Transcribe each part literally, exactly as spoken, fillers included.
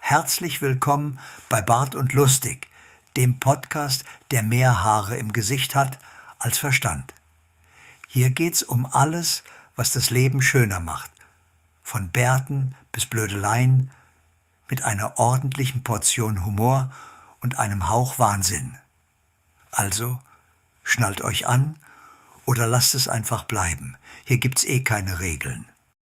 Herzlich willkommen bei Bart und Lustig, dem Podcast, der mehr Haare im Gesicht hat als Verstand. Hier geht's um alles, was das Leben schöner macht. Von Bärten bis Blödeleien, mit einer ordentlichen Portion Humor und einem Hauch Wahnsinn. Also, schnallt euch an oder lasst es einfach bleiben. Hier gibt's eh keine Regeln.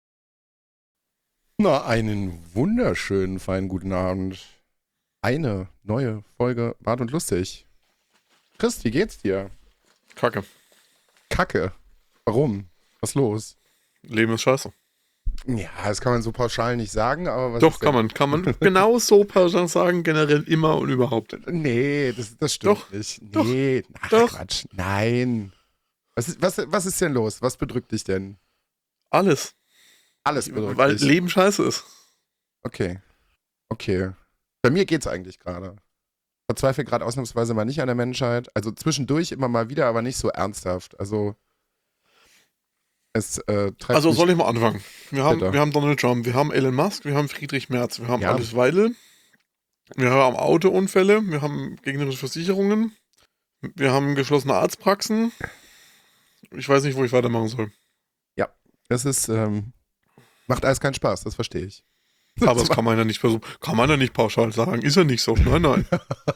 Na, einen wunderschönen, feinen guten Abend. Eine neue Folge Bart und Lustig. Chris, wie geht's dir? Kacke. Kacke. Warum? Was los? Leben ist scheiße. Ja, das kann man so pauschal nicht sagen, aber was Doch, ist kann man. Kann man genau so pauschal sagen, generell immer und überhaupt. denn? Nee, das, das stimmt Doch, nicht. doch, Nee, ach doch. Quatsch. Nein. Was ist, was, was ist denn los? Was bedrückt dich denn? Alles. Alles bedrückt Weil dich. Leben scheiße ist. Okay. Okay. Bei mir geht's eigentlich gerade. Verzweifle gerade ausnahmsweise mal nicht an der Menschheit. Also zwischendurch immer mal wieder, aber nicht so ernsthaft. Also es äh, treibt Also mich. soll ich mal anfangen. Wir haben, Bitte. wir haben Donald Trump, wir haben Elon Musk, wir haben Friedrich Merz, wir haben Ja. Alice Weidel, wir haben Autounfälle, wir haben gegnerische Versicherungen, wir haben geschlossene Arztpraxen. Ich weiß nicht, wo ich weitermachen soll. Das ist, ähm, macht alles keinen Spaß, das verstehe ich. Aber das kann man ja nicht versuchen. Kann man ja nicht pauschal sagen. Ist ja nicht so. Nein, nein.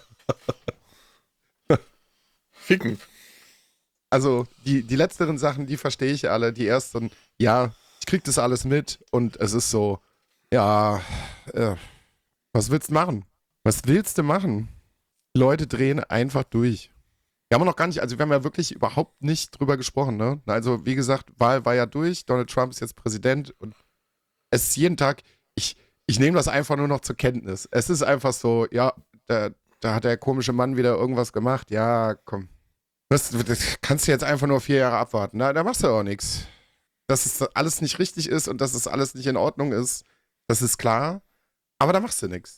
Ficken. Also die, die letzteren Sachen, die verstehe ich alle. Die ersten, ja, ich krieg das alles mit und es ist so, ja, äh, was willst du machen? Was willst du machen? Leute drehen einfach durch. Wir haben noch gar nicht, also wir haben ja wirklich überhaupt nicht drüber gesprochen, ne? Also wie gesagt, Wahl war ja durch, Donald Trump ist jetzt Präsident und es ist jeden Tag, ich, ich nehme das einfach nur noch zur Kenntnis. Es ist einfach so, ja, da, da hat der komische Mann wieder irgendwas gemacht, ja, komm. Das, das kannst du jetzt einfach nur vier Jahre abwarten. Na, da machst du auch nichts. Dass es alles nicht richtig ist und dass es alles nicht in Ordnung ist, das ist klar. Aber da machst du nichts.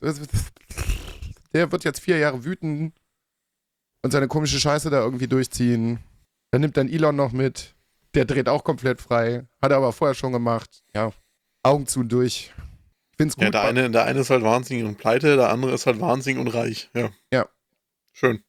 Der wird jetzt vier Jahre wüten und seine komische Scheiße da irgendwie durchziehen. Dann nimmt dann Elon noch mit. Der dreht auch komplett frei. Hat er aber vorher schon gemacht. Ja, Augen zu und durch. Ich find's gut. Ja, der eine, der eine ist halt wahnsinnig und pleite, der andere ist halt wahnsinnig und reich. Ja. Ja. Schön.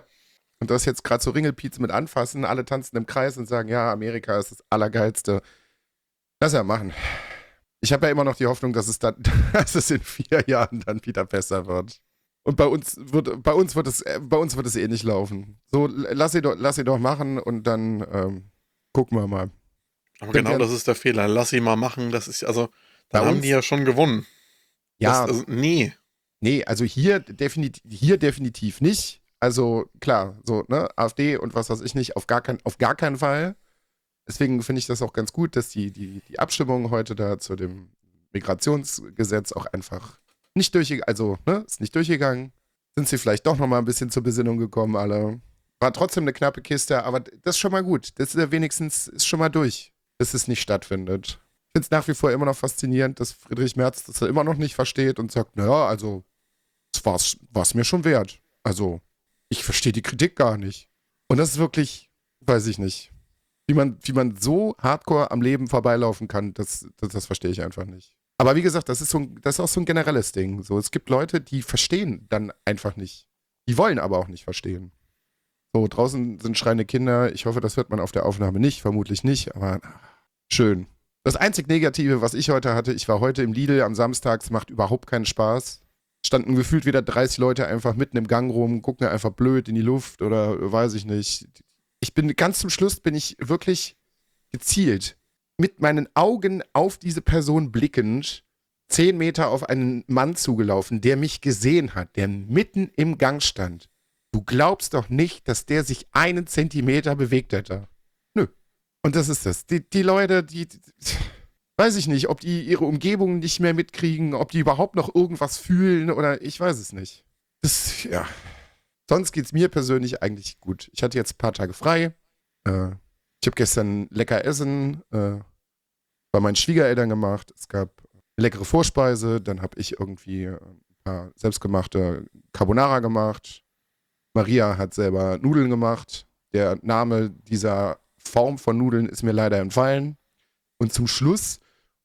Und das jetzt gerade so Ringelpiez mit anfassen, alle tanzen im Kreis und sagen, ja, Amerika ist das Allergeilste. Lass ja machen. Ich habe ja immer noch die Hoffnung, dass es dann, dass es in vier Jahren dann wieder besser wird. Und bei uns wird, bei uns wird es, äh, bei uns wird es eh nicht laufen. So, lass sie doch, lass sie doch machen und dann ähm, gucken wir mal. Aber Denn genau der- das ist der Fehler. Lass sie mal machen. Das ist, also, Bei dann haben uns- die ja schon gewonnen. Ja, Das, also, nee. nee, also hier definitiv, hier definitiv nicht. Also klar, so, ne, AfD und was weiß ich nicht, auf gar, kein, auf gar keinen Fall. Deswegen finde ich das auch ganz gut, dass die, die, die Abstimmung heute da zu dem Migrationsgesetz auch einfach nicht durchgegangen, also, ne, ist nicht durchgegangen. Sind sie vielleicht doch nochmal ein bisschen zur Besinnung gekommen, alle. War trotzdem eine knappe Kiste, aber das ist schon mal gut. Das ist ja wenigstens ist schon mal durch, dass es nicht stattfindet. Ich finde es nach wie vor immer noch faszinierend, dass Friedrich Merz das immer noch nicht versteht und sagt, naja, also, es war's, war's mir schon wert. Also, ich verstehe die Kritik gar nicht. Und das ist wirklich, weiß ich nicht. Wie man, wie man so hardcore am Leben vorbeilaufen kann, das, das, das verstehe ich einfach nicht. Aber wie gesagt, das ist, so ein, das ist auch so ein generelles Ding. So, es gibt Leute, die verstehen dann einfach nicht. Die wollen aber auch nicht verstehen. So, draußen sind schreiende Kinder. Ich hoffe, das hört man auf der Aufnahme nicht. Vermutlich nicht, aber schön. Das einzig Negative, was ich heute hatte, ich war heute im Lidl am Samstag, es macht überhaupt keinen Spaß. Standen gefühlt wieder dreißig Leute einfach mitten im Gang rum, gucken einfach blöd in die Luft oder weiß ich nicht. Ich bin ganz zum Schluss bin ich wirklich gezielt mit meinen Augen auf diese Person blickend zehn Meter auf einen Mann zugelaufen, der mich gesehen hat, der mitten im Gang stand. Du glaubst doch nicht, dass der sich einen Zentimeter bewegt hätte. Nö. Und das ist das. Die, die Leute, die, die weiß ich nicht, ob die ihre Umgebung nicht mehr mitkriegen, ob die überhaupt noch irgendwas fühlen oder ich weiß es nicht. Das, ja. Sonst geht's mir persönlich eigentlich gut. Ich hatte jetzt ein paar Tage frei. Äh, ich habe gestern lecker Essen äh, bei meinen Schwiegereltern gemacht. Es gab eine leckere Vorspeise. Dann habe ich irgendwie ein paar selbstgemachte Carbonara gemacht. Maria hat selber Nudeln gemacht. Der Name dieser Form von Nudeln ist mir leider entfallen. Und zum Schluss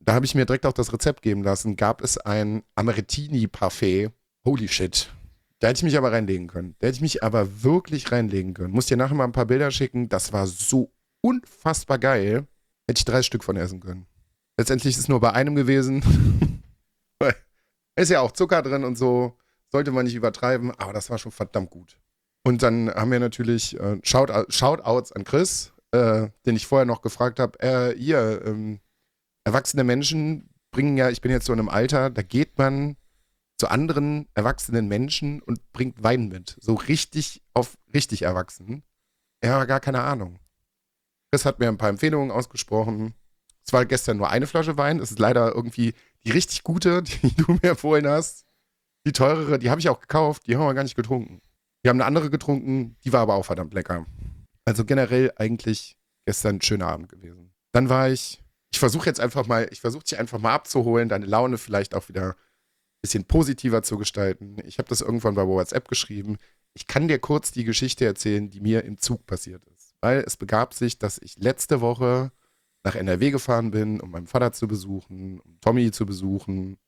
Da habe ich mir direkt auch das Rezept geben lassen. Gab es ein Amarettini-Parfait. Holy shit. Da hätte ich mich aber reinlegen können. Da hätte ich mich aber wirklich reinlegen können. Muss dir nachher mal ein paar Bilder schicken. Das war so unfassbar geil. Hätte ich drei Stück von essen können. Letztendlich ist es nur bei einem gewesen. Weil ist ja auch Zucker drin und so. Sollte man nicht übertreiben. Aber das war schon verdammt gut. Und dann haben wir natürlich äh, Shout- Shoutouts an Chris, äh, den ich vorher noch gefragt habe. Äh, hier, ähm, erwachsene Menschen bringen ja, ich bin jetzt so in einem Alter, da geht man zu anderen erwachsenen Menschen und bringt Wein mit. So richtig auf richtig erwachsen. Er hat gar keine Ahnung. Chris hat mir ein paar Empfehlungen ausgesprochen. Es war gestern nur eine Flasche Wein. Es ist leider irgendwie die richtig gute, die du mir empfohlen hast. Die teurere, die habe ich auch gekauft. Die haben wir gar nicht getrunken. Wir haben eine andere getrunken, die war aber auch verdammt lecker. Also generell eigentlich gestern ein schöner Abend gewesen. Dann war ich, ich versuche jetzt einfach mal, ich versuche dich einfach mal abzuholen, deine Laune vielleicht auch wieder ein bisschen positiver zu gestalten. Ich habe das irgendwann bei WhatsApp geschrieben. Ich kann dir kurz die Geschichte erzählen, die mir im Zug passiert ist. Weil es begab sich, dass ich letzte Woche nach N R W gefahren bin, um meinen Vater zu besuchen, um Tommy zu besuchen.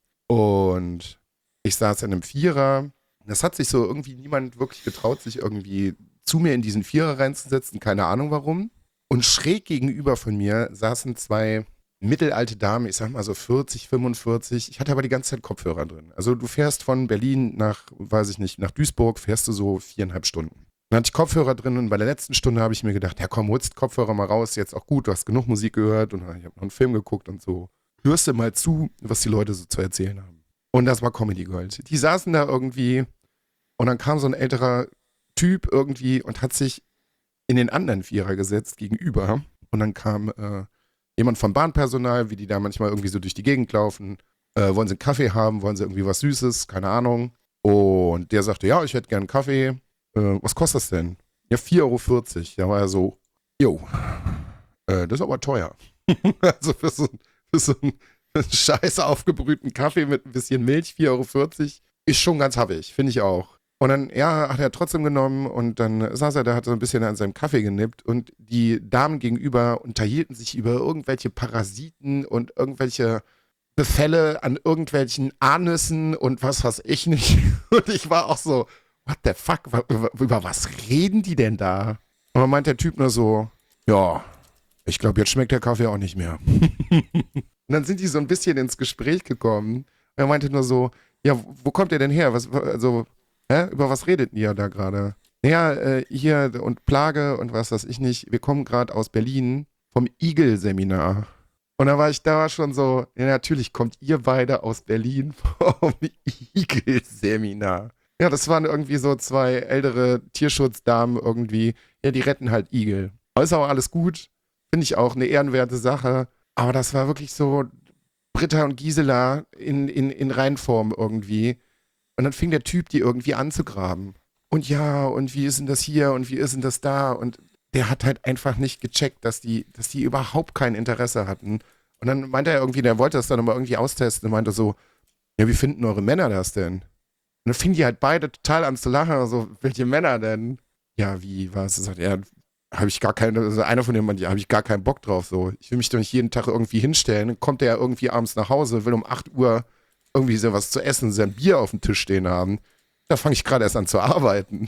Und ich saß in einem Vierer. Das hat sich so irgendwie niemand wirklich getraut, sich irgendwie zu mir in diesen Vierer reinzusetzen. Keine Ahnung warum. Und schräg gegenüber von mir saßen zwei mittelalte Damen, ich sag mal so vierzig, fünfundvierzig. Ich hatte aber die ganze Zeit Kopfhörer drin. Also du fährst von Berlin nach, weiß ich nicht, nach Duisburg, fährst du so viereinhalb Stunden. Dann hatte ich Kopfhörer drin und bei der letzten Stunde habe ich mir gedacht, ja komm, holst Kopfhörer mal raus, jetzt auch gut, du hast genug Musik gehört und ich habe noch einen Film geguckt und so. Hörst du mal zu, was die Leute so zu erzählen haben. Und das war Comedy Gold. Die saßen da irgendwie und dann kam so ein älterer Typ irgendwie und hat sich in den anderen Vierer gesetzt gegenüber. Und dann kam äh, jemand vom Bahnpersonal, wie die da manchmal irgendwie so durch die Gegend laufen. Äh, wollen sie einen Kaffee haben? Wollen sie irgendwie was Süßes? Keine Ahnung. Und der sagte, ja, ich hätte gern einen Kaffee. Äh, was kostet das denn? Ja, vier Euro vierzig. Da war er so, jo, äh, das ist aber teuer. Also für so, für so einen, für einen scheiß aufgebrühten Kaffee mit ein bisschen Milch, vier Euro vierzig, ist schon ganz happig, finde ich auch. Und dann, ja, hat er trotzdem genommen und dann saß er da, hat so ein bisschen an seinem Kaffee genippt und die Damen gegenüber unterhielten sich über irgendwelche Parasiten und irgendwelche Befälle an irgendwelchen Anüssen und was weiß ich nicht. Und ich war auch so, what the fuck, über, über was reden die denn da? Und dann meint der Typ nur so, ja, ich glaube, jetzt schmeckt der Kaffee auch nicht mehr. Und dann sind die so ein bisschen ins Gespräch gekommen und er meinte nur so, ja, wo kommt ihr denn her? Was, also, hä? Über was redet ihr da gerade? Naja, äh, hier und Plage und was weiß ich nicht. Wir kommen gerade aus Berlin vom Igel-Seminar. Und da war ich da schon so, ja, natürlich kommt ihr beide aus Berlin vom Igel-Seminar. Ja, das waren irgendwie so zwei ältere Tierschutzdamen irgendwie. Ja, die retten halt Igel. Aber ist auch alles gut. Finde ich auch eine ehrenwerte Sache. Aber das war wirklich so Britta und Gisela in, in, in Reinform irgendwie. Und dann fing der Typ die irgendwie anzugraben. Und ja, und wie ist denn das hier und wie ist denn das da? Und der hat halt einfach nicht gecheckt, dass die, dass die überhaupt kein Interesse hatten. Und dann meinte er irgendwie, der wollte das dann nochmal irgendwie austesten und meinte so, ja, wie finden eure Männer das denn? Und dann fingen die halt beide total an zu lachen. So, welche Männer denn? Ja, wie, was? Sagt er, habe ich gar keine, also einer von denen meinte, ja, habe ich gar keinen Bock drauf. So. Ich will mich doch nicht jeden Tag irgendwie hinstellen. Dann kommt der irgendwie abends nach Hause, will um acht Uhr irgendwie so was zu essen, sein Bier auf dem Tisch stehen haben. Da fange ich gerade erst an zu arbeiten.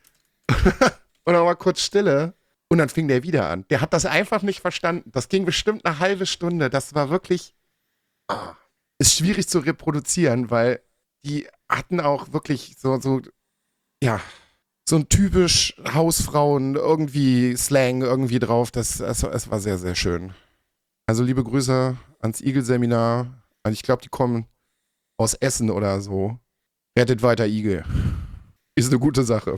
Und dann war kurz Stille. Und dann fing der wieder an. Der hat das einfach nicht verstanden. Das ging bestimmt eine halbe Stunde. Das war wirklich, ah, ist schwierig zu reproduzieren, weil die hatten auch wirklich so, so, ja, so ein typisch Hausfrauen irgendwie Slang irgendwie drauf. Das, es, es war sehr, sehr schön. Also liebe Grüße ans Igel-Seminar. Also ich glaube, die kommen aus Essen oder so. Rettet weiter Igel. Ist eine gute Sache.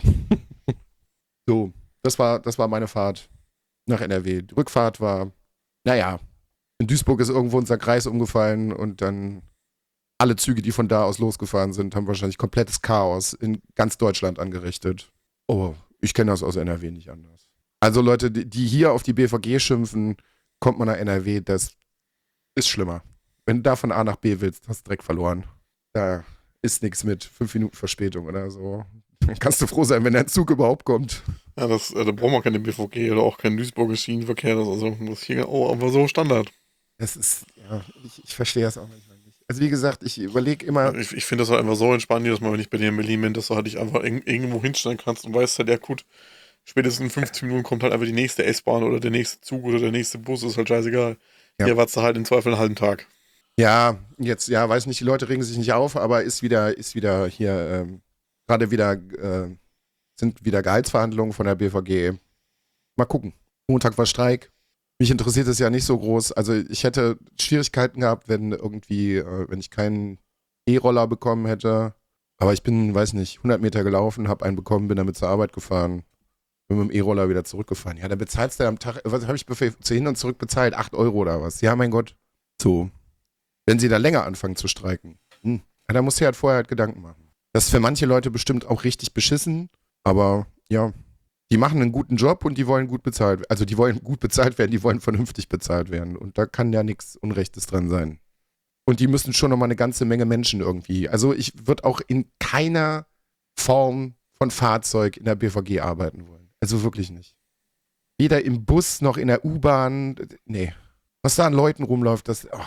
So, das war, das war meine Fahrt nach N R W. Die Rückfahrt war, naja, in Duisburg ist irgendwo unser Kreis umgefallen und dann alle Züge, die von da aus losgefahren sind, haben wahrscheinlich komplettes Chaos in ganz Deutschland angerichtet. Oh, ich kenne das aus N R W nicht anders. Also Leute, die hier auf die B V G schimpfen, kommt man nach N R W, das ist schlimmer. Wenn du da von A nach B willst, hast du direkt verloren. Da ist nichts mit fünf Minuten Verspätung oder so. Dann kannst du froh sein, wenn dein Zug überhaupt kommt. Ja, das, äh, da brauchen wir keine B V G oder auch keinen Duisburger Schienenverkehr. Das, also, das hier, oh, aber so Standard. Das ist, ja, ich, ich verstehe das auch manchmal nicht. Also wie gesagt, ich überlege immer, Ich, ich finde das halt einfach so entspannt, jedes Mal, wenn ich bei dir in Berlin bin, dass du halt dich einfach irg- irgendwo hinstellen kannst und weißt halt, ja gut, spätestens in fünfzehn Minuten kommt halt einfach die nächste S-Bahn oder der nächste Zug oder der nächste Bus, ist halt scheißegal. ja, Hier wartest du halt im Zweifel einen halben Tag. ja, jetzt, ja, weiß nicht, die Leute regen sich nicht auf, aber ist wieder, ist wieder hier, ähm, gerade wieder, äh, sind wieder Gehaltsverhandlungen von der B V G. Mal gucken. Montag war Streik. Mich interessiert es ja nicht so groß. Also ich hätte Schwierigkeiten gehabt, wenn irgendwie, äh, wenn ich keinen E-Roller bekommen hätte. Aber ich bin, weiß nicht, hundert Meter gelaufen, habe einen bekommen, bin damit zur Arbeit gefahren, bin mit dem E-Roller wieder zurückgefahren. Ja, dann bezahlst du am Tag, was habe ich für zu hin und zurück bezahlt? Acht Euro oder was? Ja, mein Gott. So. Wenn sie da länger anfangen zu streiken. Hm. Ja, da musst du halt vorher halt Gedanken machen. Das ist für manche Leute bestimmt auch richtig beschissen, aber ja, die machen einen guten Job und die wollen gut bezahlt werden. Also die wollen gut bezahlt werden, die wollen vernünftig bezahlt werden. Und da kann ja nichts Unrechtes dran sein. Und die müssen schon nochmal eine ganze Menge Menschen irgendwie. Also ich würde auch in keiner Form von Fahrzeug in der B V G arbeiten wollen. Also wirklich nicht. Weder im Bus noch in der U-Bahn. Nee. Was da an Leuten rumläuft, das. Oh.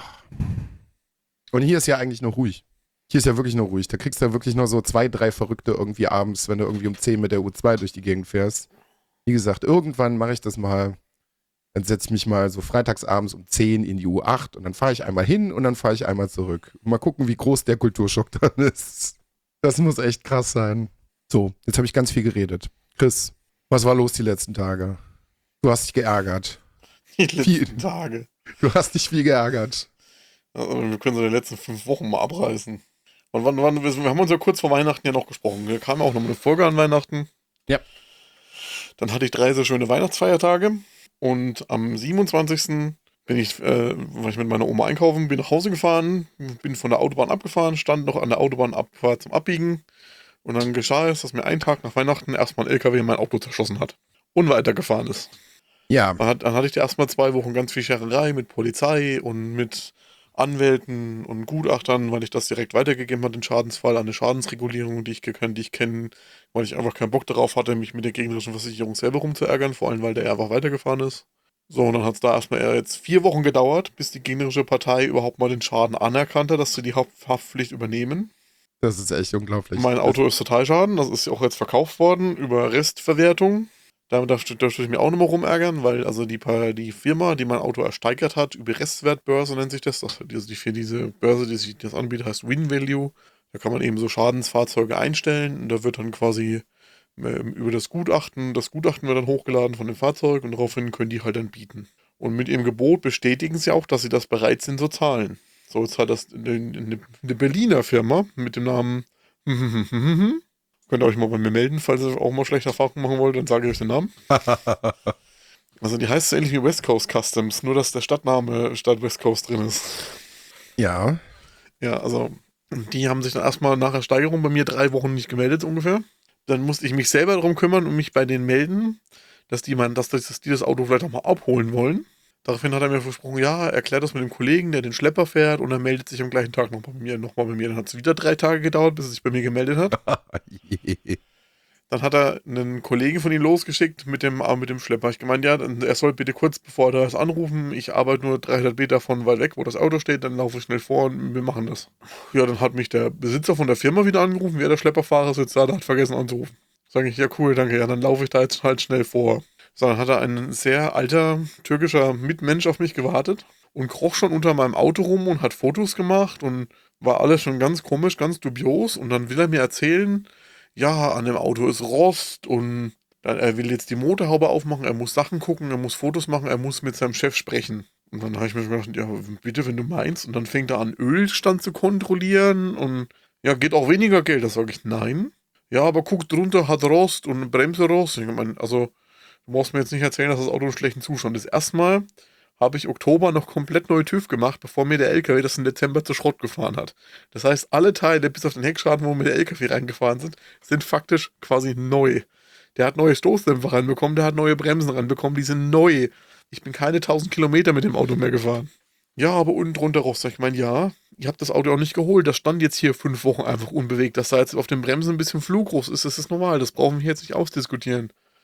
Und hier ist ja eigentlich nur ruhig. Hier ist ja wirklich nur ruhig. Da kriegst du ja wirklich nur so zwei, drei Verrückte irgendwie abends, wenn du irgendwie um zehn mit der U zwei durch die Gegend fährst. Wie gesagt, irgendwann mache ich das mal. Dann setze ich mich mal so freitagsabends um zehn in die U acht und dann fahre ich einmal hin und dann fahre ich einmal zurück. Mal gucken, wie groß der Kulturschock dann ist. Das muss echt krass sein. So, jetzt habe ich ganz viel geredet. Chris, was war los die letzten Tage? Du hast dich geärgert. Die letzten Viel. Tage. Du hast dich viel geärgert. Also wir können so die letzten fünf Wochen mal abreißen. Und wann, wann, wir haben uns ja kurz vor Weihnachten ja noch gesprochen. Da kam auch noch eine Folge an Weihnachten. Ja. Dann hatte ich drei sehr schöne Weihnachtsfeiertage. Und am siebenundzwanzigsten bin ich, äh, war ich mit meiner Oma einkaufen, bin nach Hause gefahren, bin von der Autobahn abgefahren, stand noch an der Autobahnabfahrt zum Abbiegen. Und dann geschah es, dass mir einen Tag nach Weihnachten erstmal ein L K W mein Auto zerschossen hat. Und weitergefahren ist. Ja. Dann, hat, dann hatte ich da erstmal zwei Wochen ganz viel Schererei mit Polizei und mit Anwälten und Gutachtern, weil ich das direkt weitergegeben habe, den Schadensfall, an eine Schadensregulierung, die ich gekannt, die ich kenne, weil ich einfach keinen Bock darauf hatte, mich mit der gegnerischen Versicherung selber rumzuärgern, vor allem weil der einfach weitergefahren ist. So, und dann hat es da erstmal eher jetzt vier Wochen gedauert, bis die gegnerische Partei überhaupt mal den Schaden anerkannt hat, dass sie die Haftpflicht übernehmen. Das ist echt unglaublich. Mein Auto ist Totalschaden, das ist ja auch jetzt verkauft worden über Restverwertung. Da darf, darf ich mir auch nochmal rumärgern, weil also die, die Firma, die mein Auto ersteigert hat, über Restwertbörse nennt sich das, das also die, für diese Börse, die sich das anbietet, heißt Win Value. Da kann man eben so Schadensfahrzeuge einstellen und da wird dann quasi ähm, über das Gutachten, das Gutachten wird dann hochgeladen von dem Fahrzeug und daraufhin können die halt dann bieten. Und mit ihrem Gebot bestätigen sie auch, dass sie das bereit sind zu zahlen. So, jetzt hat das eine, eine, eine Berliner Firma mit dem Namen könnt ihr euch mal bei mir melden, falls ihr auch mal schlechte Erfahrungen machen wollt, dann sage ich euch den Namen. Also die heißt so ähnlich wie West Coast Customs, nur dass der Stadtname statt West Coast drin ist. Ja. Ja, also die haben sich dann erstmal nach der Steigerung bei mir drei Wochen nicht gemeldet ungefähr. Dann musste ich mich selber darum kümmern und mich bei denen melden, dass die, mein, dass, dass die das Auto vielleicht auch mal abholen wollen. Daraufhin hat er mir versprochen, ja, erklärt das mit dem Kollegen, der den Schlepper fährt und er meldet sich am gleichen Tag noch bei mir, noch mal bei mir. Dann hat es wieder drei Tage gedauert, bis er sich bei mir gemeldet hat. Dann hat er einen Kollegen von ihm losgeschickt mit dem, mit dem Schlepper. Ich gemeint, ja, er soll bitte kurz bevor er das anrufen, ich arbeite nur dreihundert Meter von weit weg, wo das Auto steht, dann laufe ich schnell vor und wir machen das. Ja, dann hat mich der Besitzer von der Firma wieder angerufen, wer der Schlepperfahrer sitzt da, der hat vergessen anzurufen. Sage ich, ja cool, danke, ja, dann laufe ich da jetzt halt schnell vor. So, dann hat er ein sehr alter türkischer Mitmensch auf mich gewartet und kroch schon unter meinem Auto rum und hat Fotos gemacht und war alles schon ganz komisch, ganz dubios. Und dann will er mir erzählen, ja, an dem Auto ist Rost und dann, er will jetzt die Motorhaube aufmachen, er muss Sachen gucken, er muss Fotos machen, er muss mit seinem Chef sprechen. Und dann habe ich mir schon gedacht, ja, bitte, wenn du meinst. Und dann fängt er an, Ölstand zu kontrollieren und ja, geht auch weniger Geld. Da sage ich, nein. Ja, aber guck drunter, hat Rost und Bremserost. Ich meine, also du brauchst mir jetzt nicht erzählen, dass das Auto in schlechten Zustand ist. Erstmal habe ich Oktober noch komplett neu TÜV gemacht, bevor mir der L K W das im Dezember zu Schrott gefahren hat. Das heißt, alle Teile, bis auf den Heckschaden, wo mir der L K W reingefahren sind, sind faktisch quasi neu. Der hat neue Stoßdämpfer reinbekommen, der hat neue Bremsen reinbekommen, die sind neu. Ich bin keine tausend Kilometer mit dem Auto mehr gefahren. Ja, aber unten drunter Rost. Ich meine, ja, ihr habt das Auto auch nicht geholt. Das stand jetzt hier fünf Wochen einfach unbewegt. Dass da jetzt auf den Bremsen ein bisschen Flugrost ist, das ist normal. Das brauchen wir jetzt nicht ausdiskutieren.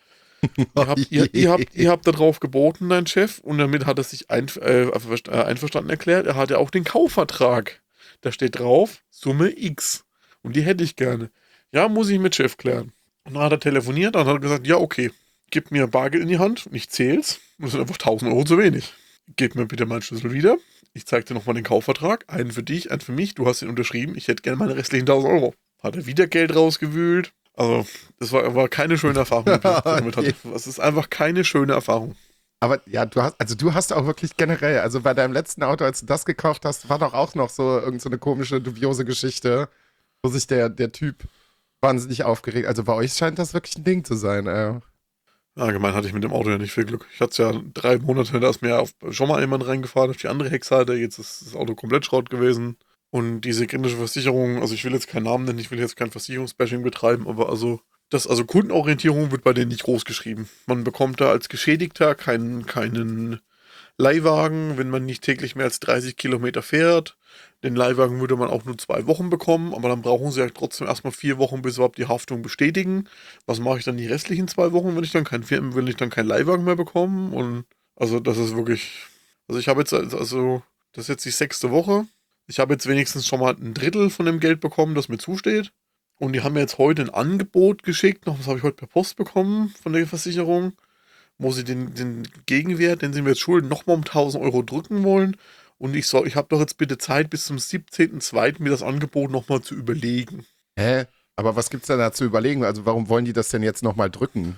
Ihr habt, ihr, ihr, habt, ihr habt da drauf geboten, dein Chef, und damit hat er sich einf äh, einverstanden erklärt. Er hat ja auch den Kaufvertrag. Da steht drauf, Summe X. Und die hätte ich gerne. Ja, muss ich mit Chef klären. Und dann hat er telefoniert, dann hat er gesagt, ja, okay, gib mir Bargeld in die Hand und ich zähl's. Und das sind einfach tausend Euro zu wenig. Gib mir bitte meinen Schlüssel wieder. Ich zeig dir nochmal den Kaufvertrag. Einen für dich, einen für mich. Du hast ihn unterschrieben. Ich hätte gerne meine restlichen tausend Euro. Hat er wieder Geld rausgewühlt. Also, das war, war keine schöne Erfahrung, die ich damit hatte. Das ist einfach keine schöne Erfahrung. Aber ja, du hast, also du hast auch wirklich generell, also bei deinem letzten Auto, als du das gekauft hast, war doch auch noch so irgend so eine komische, dubiose Geschichte, wo sich der, der Typ wahnsinnig aufgeregt. Also bei euch scheint das wirklich ein Ding zu sein, ey. Allgemein hatte ich mit dem Auto ja nicht viel Glück. Ich hatte es ja drei Monate, da ist mir auf, schon mal jemand reingefahren auf die andere Heckseite. Jetzt ist das Auto komplett Schrott gewesen. Und diese kritische Versicherung, also ich will jetzt keinen Namen nennen, ich will jetzt kein Versicherungsbashing betreiben, aber also das, also Kundenorientierung wird bei denen nicht groß geschrieben. Man bekommt da als Geschädigter keinen, keinen Leihwagen, wenn man nicht täglich mehr als dreißig Kilometer fährt. Den Leihwagen würde man auch nur zwei Wochen bekommen, aber dann brauchen sie ja trotzdem erstmal vier Wochen, bis überhaupt die Haftung bestätigen. Was mache ich dann die restlichen zwei Wochen, wenn ich dann kein Firmen, will ich dann keinen Leihwagen mehr bekommen? Und also das ist wirklich, also ich habe jetzt, also das ist jetzt die sechste Woche. Ich habe jetzt wenigstens schon mal ein Drittel von dem Geld bekommen, das mir zusteht. Und die haben mir jetzt heute ein Angebot geschickt, noch das habe ich heute per Post bekommen von der Versicherung, wo sie den, den Gegenwert, den sie mir jetzt schulden, nochmal um tausend Euro drücken wollen. Und ich soll, ich habe doch jetzt bitte Zeit, bis zum siebzehnten zweiten mir das Angebot nochmal zu überlegen. Hä? Aber was gibt's denn da zu überlegen? Also warum wollen die das denn jetzt nochmal drücken?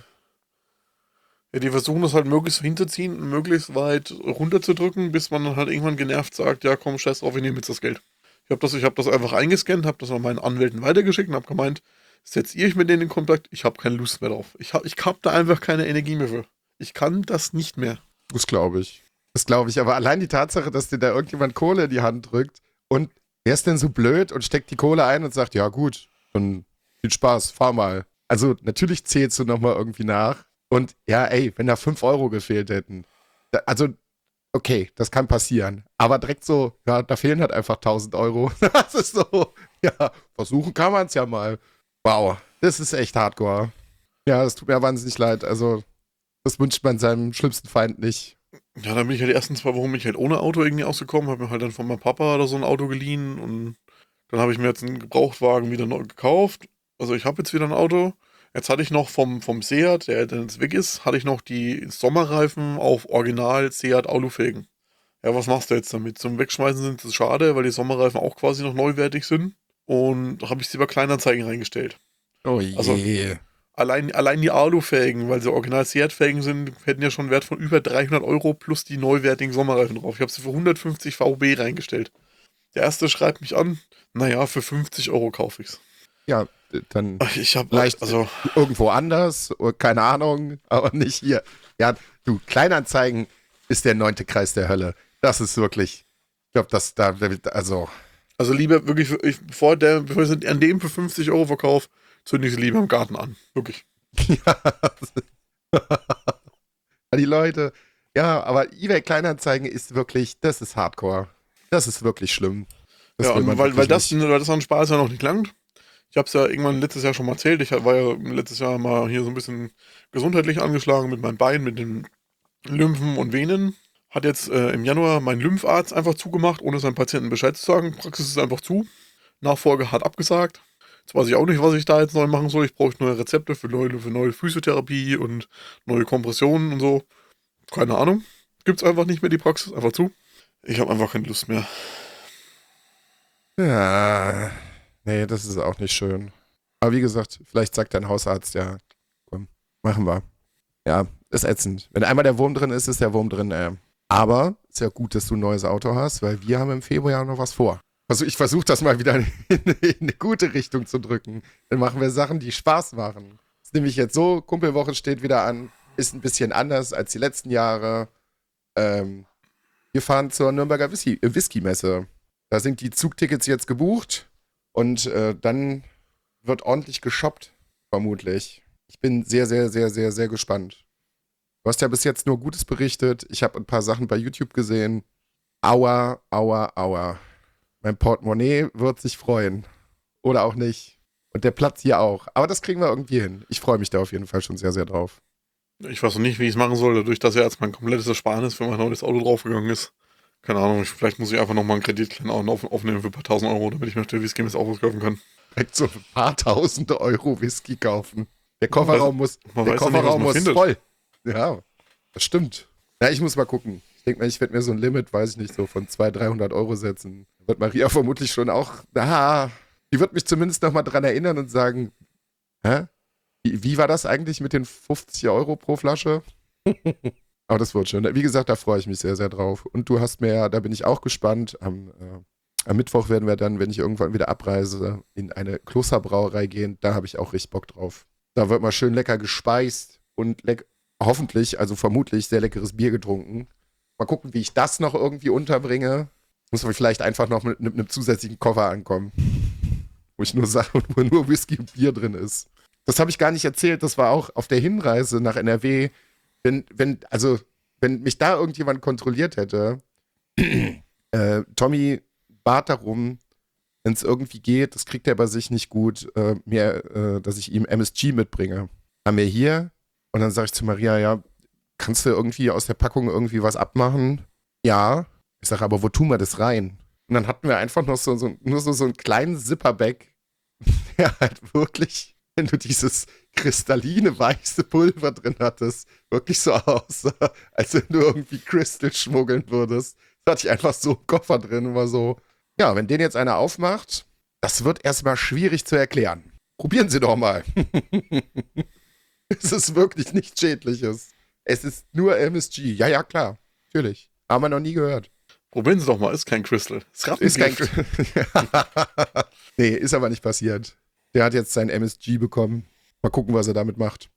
Ja, die versuchen das halt möglichst hinzuziehen und möglichst weit runterzudrücken, bis man dann halt irgendwann genervt sagt, ja komm, scheiß drauf, ich nehme jetzt das Geld. Ich habe das, ich hab das einfach eingescannt, habe das an meinen Anwälten weitergeschickt und habe gemeint, setzt ihr euch mit denen in Kontakt, ich habe keine Lust mehr drauf. Ich habe ich hab da einfach keine Energie mehr für. Ich kann das nicht mehr. Das glaube ich. Das glaube ich. Aber allein die Tatsache, dass dir da irgendjemand Kohle in die Hand drückt und wer ist denn so blöd und steckt die Kohle ein und sagt, ja gut, dann viel Spaß, fahr mal. Also natürlich zählst du nochmal irgendwie nach. Und ja, ey, wenn da fünf Euro gefehlt hätten, da, also okay, das kann passieren. Aber direkt so, ja, da fehlen halt einfach tausend Euro. Das ist so, ja, versuchen kann man es ja mal. Wow, das ist echt hardcore. Ja, das tut mir wahnsinnig leid. Also, das wünscht man seinem schlimmsten Feind nicht. Ja, dann bin ich halt die ersten zwei Wochen bin ich halt ohne Auto irgendwie ausgekommen, habe mir halt dann von meinem Papa oder so ein Auto geliehen und dann habe ich mir jetzt einen Gebrauchtwagen wieder neu gekauft. Also ich habe jetzt wieder ein Auto. Jetzt hatte ich noch vom, vom Seat, der dann jetzt weg ist, hatte ich noch die Sommerreifen auf Original Seat Alufelgen. Ja, was machst du jetzt damit? Zum Wegschmeißen sind es schade, weil die Sommerreifen auch quasi noch neuwertig sind. Und da habe ich sie bei Kleinanzeigen reingestellt. Oh je. Also, Allein, allein die Alufelgen, weil sie original Seat-Felgen sind, hätten ja schon einen Wert von über dreihundert Euro plus die neuwertigen Sommerreifen drauf. Ich habe sie für hundertfünfzig V B reingestellt. Der erste schreibt mich an, naja, für fünfzig Euro kaufe ich's. Ja, dann Ich habe vielleicht also irgendwo anders, keine Ahnung, aber nicht hier. Ja, du, Kleinanzeigen ist der neunte Kreis der Hölle. Das ist wirklich, ich glaube, das da, also. Also lieber wirklich, ich, bevor, der, bevor ich an dem für fünfzig Euro verkaufe, zünde ich sie lieber im Garten an. Wirklich. Ja. Die Leute, ja, aber eBay Kleinanzeigen ist wirklich, das ist Hardcore. Das ist wirklich schlimm. Das ja, will man und weil, weil, wirklich das, nicht. weil das an Spaß ja noch nicht langt. Ich habe es ja irgendwann letztes Jahr schon mal erzählt. Ich war ja letztes Jahr mal hier so ein bisschen gesundheitlich angeschlagen mit meinem Bein, mit den Lymphen und Venen. Hat jetzt äh, im Januar mein Lympharzt einfach zugemacht, ohne seinem Patienten Bescheid zu sagen. Praxis ist einfach zu. Nachfolge hat abgesagt. Jetzt weiß ich auch nicht, was ich da jetzt neu machen soll. Ich brauche neue Rezepte für neue, für neue Physiotherapie und neue Kompressionen und so. Keine Ahnung. Gibt's einfach nicht mehr die Praxis. Einfach zu. Ich habe einfach keine Lust mehr. Ja, nee, das ist auch nicht schön. Aber wie gesagt, vielleicht sagt dein Hausarzt, ja, komm, machen wir. Ja, ist ätzend. Wenn einmal der Wurm drin ist, ist der Wurm drin, ey. Aber ist ja gut, dass du ein neues Auto hast, weil wir haben im Februar noch was vor. Also ich versuche das mal wieder in, in eine gute Richtung zu drücken. Dann machen wir Sachen, die Spaß machen. Das ist nämlich jetzt so, Kumpelwoche steht wieder an, ist ein bisschen anders als die letzten Jahre. Ähm, wir fahren zur Nürnberger Whisky- äh, Whisky-Messe. Da sind die Zugtickets jetzt gebucht und äh, dann wird ordentlich geshoppt, vermutlich. Ich bin sehr, sehr, sehr, sehr, sehr gespannt. Du hast ja bis jetzt nur Gutes berichtet. Ich habe ein paar Sachen bei YouTube gesehen. Aua, aua, aua. Mein Portemonnaie wird sich freuen. Oder auch nicht. Und der Platz hier auch. Aber das kriegen wir irgendwie hin. Ich freue mich da auf jeden Fall schon sehr, sehr drauf. Ich weiß noch nicht, wie ich es machen soll, dadurch, dass ja jetzt mein komplettes Ersparnis für mein neues Auto draufgegangen ist. Keine Ahnung, ich, vielleicht muss ich einfach nochmal einen Kredit klein auf, aufnehmen für ein paar tausend Euro, damit ich mir der Whisky mit Autos kaufen kann. Direkt so ein paar tausende Euro Whisky kaufen. Der Kofferraum muss, man der weiß ja nicht, was Kofferraum man muss findet. voll. Ja, das stimmt. Ja, ich muss mal gucken. Ich denke mal, ich werde mir so ein Limit, weiß ich nicht, so von zweihundert, dreihundert Euro setzen. Da wird Maria vermutlich schon auch, ah, die wird mich zumindest nochmal dran erinnern und sagen, hä? Wie, wie war das eigentlich mit den fünfzig Euro pro Flasche? Aber das wird schon. Wie gesagt, da freue ich mich sehr, sehr drauf. Und du hast mir ja, da bin ich auch gespannt, am, äh, am Mittwoch werden wir dann, wenn ich irgendwann wieder abreise, in eine Klosterbrauerei gehen. Da habe ich auch richtig Bock drauf. Da wird mal schön lecker gespeist und leck hoffentlich, also vermutlich, sehr leckeres Bier getrunken. Mal gucken, wie ich das noch irgendwie unterbringe. Muss man vielleicht einfach noch mit, mit einem zusätzlichen Koffer ankommen. Wo ich nur sage, wo nur Whisky und Bier drin ist. Das habe ich gar nicht erzählt. Das war auch auf der Hinreise nach N R W. Wenn, wenn, also, wenn mich da irgendjemand kontrolliert hätte, äh, Tommy bat darum, wenn es irgendwie geht, das kriegt er bei sich nicht gut, äh, mir, äh, dass ich ihm M S G mitbringe. Haben wir hier. Und dann sage ich zu Maria, ja, kannst du irgendwie aus der Packung irgendwie was abmachen? Ja. Ich sage, aber wo tun wir das rein? Und dann hatten wir einfach noch so, so, nur so, so einen kleinen Zipperback, der halt wirklich, wenn du dieses kristalline weiße Pulver drin hattest, wirklich so aussah, als wenn du irgendwie Crystal schmuggeln würdest. Da hatte ich einfach so einen Koffer drin und war so, ja, wenn den jetzt einer aufmacht, das wird erstmal schwierig zu erklären. Probieren Sie doch mal. Es ist wirklich nichts Schädliches. Es ist nur M S G. Ja, ja, klar. Natürlich. Haben wir noch nie gehört. Probieren Sie doch mal, ist kein Crystal. Ist, Ist kein Nee, ist aber nicht passiert. Der hat jetzt sein M S G bekommen. Mal gucken, was er damit macht.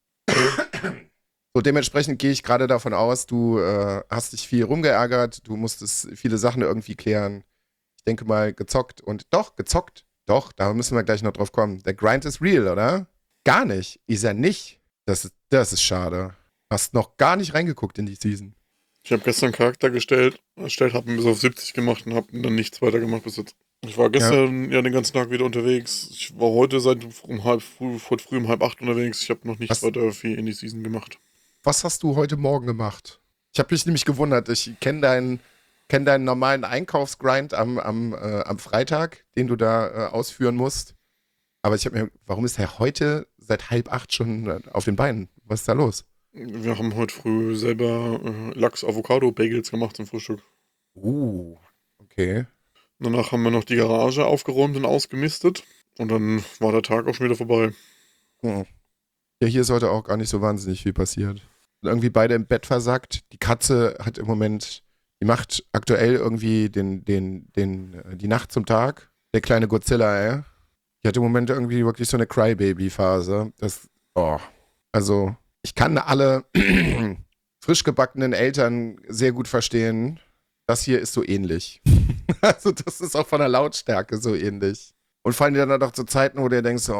So, dementsprechend gehe ich gerade davon aus, du äh, hast dich viel rumgeärgert, du musstest viele Sachen irgendwie klären. Ich denke mal, gezockt und doch, gezockt. Doch, da müssen wir gleich noch drauf kommen. Der Grind ist real, oder? Gar nicht. Ist er nicht. Das ist, das ist schade. Hast noch gar nicht reingeguckt in die Season. Ich habe gestern einen Charakter gestellt, erstellt, habe ihn bis auf siebzig gemacht und habe dann nichts weiter gemacht bis jetzt. Ich war gestern ja. ja den ganzen Tag wieder unterwegs. Ich war heute seit um halb früh, heute früh um halb acht unterwegs. Ich habe noch nichts Was? weiter viel in die Season gemacht. Was hast du heute Morgen gemacht? Ich habe mich nämlich gewundert. Ich kenne deinen, kenn deinen normalen Einkaufsgrind am, am, äh, am Freitag, den du da äh, ausführen musst. Aber ich habe mir, warum ist er heute seit halb acht schon auf den Beinen? Was ist da los? Wir haben heute früh selber äh, Lachs-Avocado-Bagels gemacht zum Frühstück. Uh, okay. Danach haben wir noch die Garage aufgeräumt und ausgemistet. Und dann war der Tag auch schon wieder vorbei. Hm. Ja, hier ist heute auch gar nicht so wahnsinnig viel passiert. Sind irgendwie beide im Bett versackt. Die Katze hat im Moment, die macht aktuell irgendwie den, den, den, die Nacht zum Tag. Der kleine Godzilla, ey. Die hat im Moment irgendwie wirklich so eine Crybaby-Phase. Das, oh. Also, ich kann alle frisch gebackenen Eltern sehr gut verstehen. Das hier ist so ähnlich. Also, das ist auch von der Lautstärke so ähnlich. Und vor allem dann doch zu Zeiten, wo du denkst,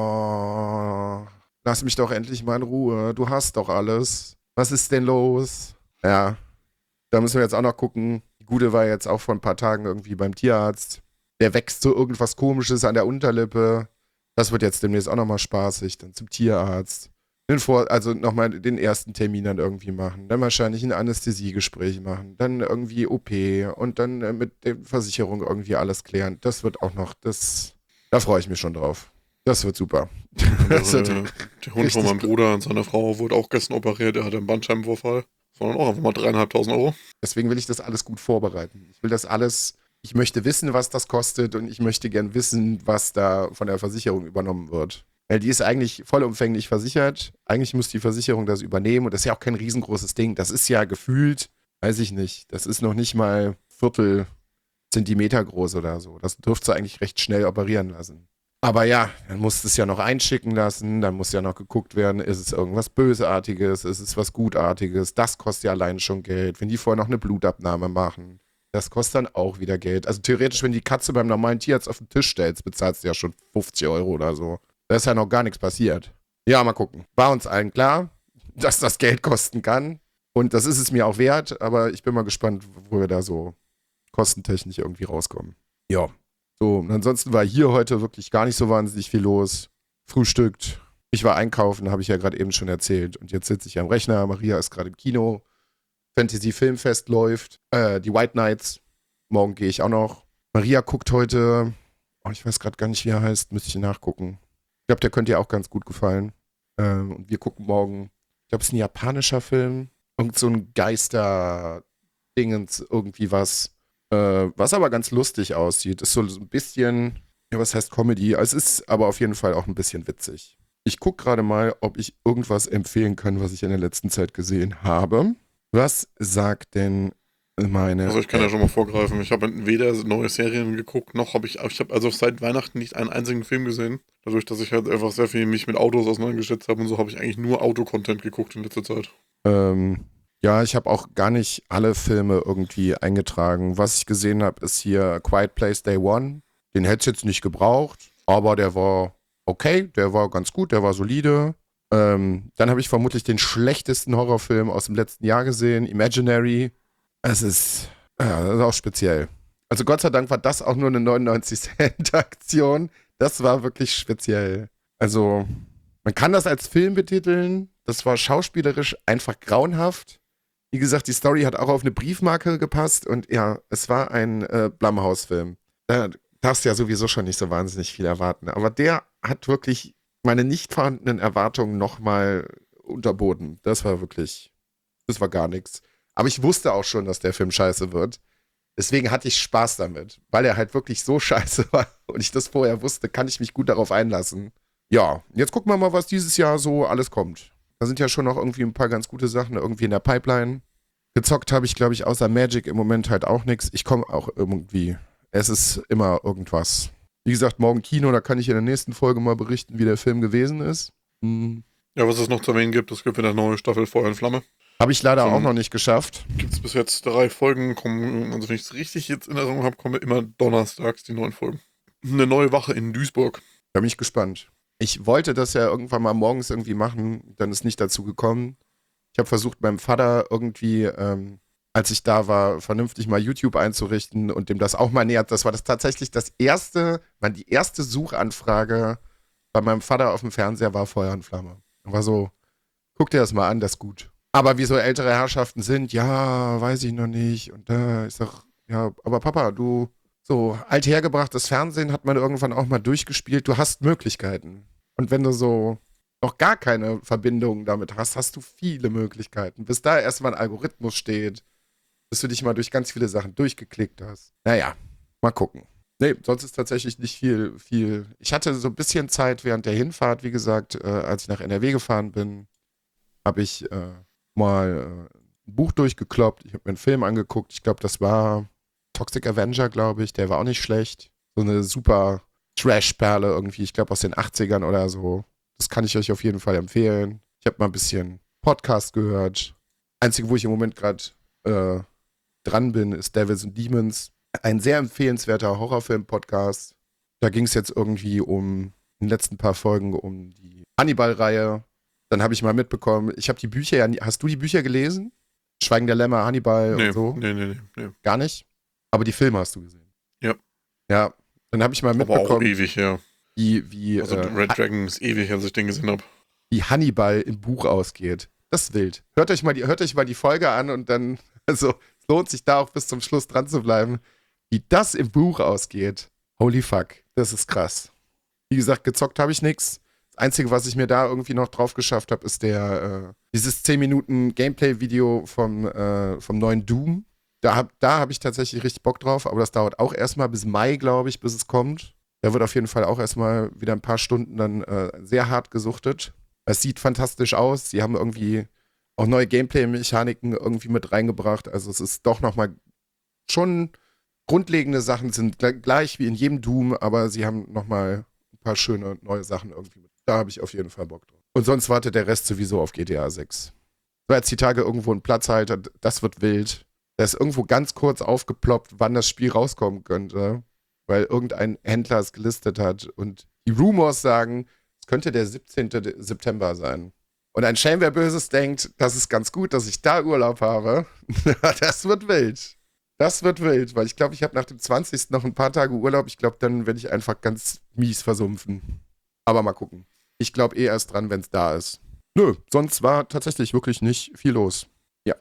oh, lass mich doch endlich mal in Ruhe. Du hast doch alles. Was ist denn los? Ja, da müssen wir jetzt auch noch gucken. Die Gute war jetzt auch vor ein paar Tagen irgendwie beim Tierarzt. Der wächst so irgendwas Komisches an der Unterlippe. Das wird jetzt demnächst auch nochmal spaßig. Dann zum Tierarzt. Den Vor- also nochmal den ersten Termin dann irgendwie machen. Dann wahrscheinlich ein Anästhesiegespräch machen. Dann irgendwie O P. Und dann äh, mit der Versicherung irgendwie alles klären. Das wird auch noch, das, da freue ich mich schon drauf. Das wird super. Das wird der, der Hund von meinem Bruder und seiner Frau wurde auch gestern operiert. Der hatte einen Bandscheibenvorfall. Das waren auch einfach mal dreieinhalbtausend Euro. Deswegen will ich das alles gut vorbereiten. Ich will das alles, ich möchte wissen, was das kostet und ich möchte gern wissen, was da von der Versicherung übernommen wird. Weil die ist eigentlich vollumfänglich versichert. Eigentlich muss die Versicherung das übernehmen und das ist ja auch kein riesengroßes Ding. Das ist ja gefühlt, weiß ich nicht, das ist noch nicht mal Viertel Zentimeter groß oder so. Das dürfte sie eigentlich recht schnell operieren lassen. Aber ja, dann muss es ja noch einschicken lassen, dann muss ja noch geguckt werden, ist es irgendwas Bösartiges, ist es was Gutartiges, das kostet ja allein schon Geld. Wenn die vorher noch eine Blutabnahme machen, das kostet dann auch wieder Geld. Also theoretisch, wenn die Katze beim normalen Tierarzt auf den Tisch stellst, bezahlst du ja schon fünfzig Euro oder so. Da ist ja noch gar nichts passiert. Ja, mal gucken. War uns allen klar, dass das Geld kosten kann und das ist es mir auch wert, aber ich bin mal gespannt, wo wir da so kostentechnisch irgendwie rauskommen. Ja. So, und ansonsten war hier heute wirklich gar nicht so wahnsinnig viel los. Frühstückt, Ich war einkaufen, habe ich ja gerade eben schon erzählt. Und jetzt sitze ich am Rechner. Maria ist gerade im Kino. Fantasy Filmfest läuft. Äh, die White Nights. Morgen gehe ich auch noch. Maria guckt heute, oh, ich weiß gerade gar nicht, wie er heißt, müsste ich nachgucken. Ich glaube, der könnte ihr auch ganz gut gefallen. Ähm, und wir gucken morgen, ich glaube, es ist ein japanischer Film. Irgend so ein Geister-Dingens, irgendwie was. Äh, was aber ganz lustig aussieht. Ist so, so ein bisschen, ja, was heißt Comedy? Es ist aber auf jeden Fall auch ein bisschen witzig. Ich gucke gerade mal, ob ich irgendwas empfehlen kann, was ich in der letzten Zeit gesehen habe. Was sagt denn meine... Also ich kann ja schon mal vorgreifen. Ich habe weder neue Serien geguckt, noch habe ich... Ich habe also seit Weihnachten nicht einen einzigen Film gesehen. Dadurch, dass ich halt einfach sehr viel mich mit Autos auseinandergesetzt habe und so, habe ich eigentlich nur Auto-Content geguckt in letzter Zeit. Ähm, ja, ich habe auch gar nicht alle Filme irgendwie eingetragen. Was ich gesehen habe, ist hier Quiet Place Day One. Den hätte ich jetzt nicht gebraucht, aber der war okay, der war ganz gut, der war solide. Ähm, dann habe ich vermutlich den schlechtesten Horrorfilm aus dem letzten Jahr gesehen, Imaginary. Es ist, ja, das ist auch speziell. Also Gott sei Dank war das auch nur eine neunundneunzig Cent Aktion. Das war wirklich speziell. Also man kann das als Film betiteln. Das war schauspielerisch einfach grauenhaft. Wie gesagt, die Story hat auch auf eine Briefmarke gepasst. Und ja, es war ein äh, Blumhouse-Film. Da darfst du ja sowieso schon nicht so wahnsinnig viel erwarten. Aber der hat wirklich meine nicht vorhandenen Erwartungen nochmal unterboten. Das war wirklich, das war gar nichts. Aber ich wusste auch schon, dass der Film scheiße wird. Deswegen hatte ich Spaß damit. Weil er halt wirklich so scheiße war und ich das vorher wusste, kann ich mich gut darauf einlassen. Ja, jetzt gucken wir mal, was dieses Jahr so alles kommt. Da sind ja schon noch irgendwie ein paar ganz gute Sachen irgendwie in der Pipeline. Gezockt habe ich, glaube ich, außer Magic im Moment halt auch nichts. Ich komme auch irgendwie. Es ist immer irgendwas. Wie gesagt, morgen Kino, da kann ich in der nächsten Folge mal berichten, wie der Film gewesen ist. Hm. Ja, was es noch zu erwähnen gibt, es gibt wieder eine neue Staffel Feuer und Flamme. Habe ich leider Zum- auch noch nicht geschafft. Gibt es bis jetzt drei Folgen, kommen, also wenn ich es richtig jetzt in Erinnerung habe, kommen immer donnerstags die neuen Folgen. Eine neue Wache in Duisburg. Da bin ich gespannt. Ich wollte das ja irgendwann mal morgens irgendwie machen, dann ist nicht dazu gekommen. Ich habe versucht, meinem Vater irgendwie, ähm, als ich da war, vernünftig mal YouTube einzurichten und dem das auch mal nähert. Das war das tatsächlich das erste, man, die erste Suchanfrage bei meinem Vater auf dem Fernseher war Feuer und Flamme. War so, guck dir das mal an, das ist gut. Aber wie so ältere Herrschaften sind, ja, weiß ich noch nicht. Und da ist doch, ja, aber Papa, du, so althergebrachtes Fernsehen hat man irgendwann auch mal durchgespielt. Du hast Möglichkeiten. Und wenn du so noch gar keine Verbindung damit hast, hast du viele Möglichkeiten. Bis da erstmal ein Algorithmus steht, bis du dich mal durch ganz viele Sachen durchgeklickt hast. Naja, mal gucken. Nee, sonst ist tatsächlich nicht viel, viel. Ich hatte so ein bisschen Zeit während der Hinfahrt, wie gesagt, äh, als ich nach N R W gefahren bin, habe ich äh, mal äh, ein Buch durchgekloppt. Ich habe mir einen Film angeguckt. Ich glaube, das war Toxic Avenger, glaube ich. Der war auch nicht schlecht. So eine super Trash-Perle irgendwie. Ich glaube, aus den achtzigern oder so. Das kann ich euch auf jeden Fall empfehlen. Ich habe mal ein bisschen Podcast gehört. Einzige, wo ich im Moment gerade äh, dran bin, ist Devils and Demons. Ein sehr empfehlenswerter Horrorfilm-Podcast. Da ging es jetzt irgendwie um, in den letzten paar Folgen, um die Hannibal-Reihe. Dann habe ich mal mitbekommen, ich habe die Bücher ja, nie- hast du die Bücher gelesen? Schweigen der Lämmer, Hannibal Nee, und so? nee, nee, nee, nee. Gar nicht? Aber die Filme hast du gesehen? Ja. Ja, dann habe ich mal Aber auch mitbekommen, ewig, ja. wie, wie, Also äh, Red Dragon ist ewig, als ich den gesehen habe. wie Hannibal im Buch ausgeht. Das ist wild. Hört euch mal die, hört euch mal die Folge an und dann, also es lohnt sich da auch bis zum Schluss dran zu bleiben. Wie das im Buch ausgeht. Holy fuck, das ist krass. Wie gesagt, gezockt habe ich nichts. Das Einzige, was ich mir da irgendwie noch drauf geschafft habe, ist der, äh, dieses zehn Minuten Gameplay-Video vom, äh, vom neuen Doom. Da habe da hab ich tatsächlich richtig Bock drauf, aber das dauert auch erstmal bis Mai, glaube ich, bis es kommt. Da wird auf jeden Fall auch erstmal wieder ein paar Stunden dann äh, sehr hart gesuchtet. Es sieht fantastisch aus. Sie haben irgendwie auch neue Gameplay-Mechaniken irgendwie mit reingebracht. Also es ist doch nochmal schon grundlegende Sachen sind gl- gleich wie in jedem Doom, aber sie haben nochmal ein paar schöne neue Sachen irgendwie mit. Da habe ich auf jeden Fall Bock drauf. Und sonst wartet der Rest sowieso auf G T A sechs. So jetzt die Tage irgendwo ein Platzhalter, das wird wild. Da ist irgendwo ganz kurz aufgeploppt, wann das Spiel rauskommen könnte, weil irgendein Händler es gelistet hat und die Rumors sagen, es könnte der siebzehnten September sein. Und ein Schelm, wer Böses denkt, das ist ganz gut, dass ich da Urlaub habe. Das wird wild. Das wird wild, weil ich glaube, ich habe nach dem zwanzigsten noch ein paar Tage Urlaub. Ich glaube, dann werde ich einfach ganz mies versumpfen. Aber mal gucken. Ich glaube eh erst dran, wenn es da ist. Nö, sonst war tatsächlich wirklich nicht viel los. Ja.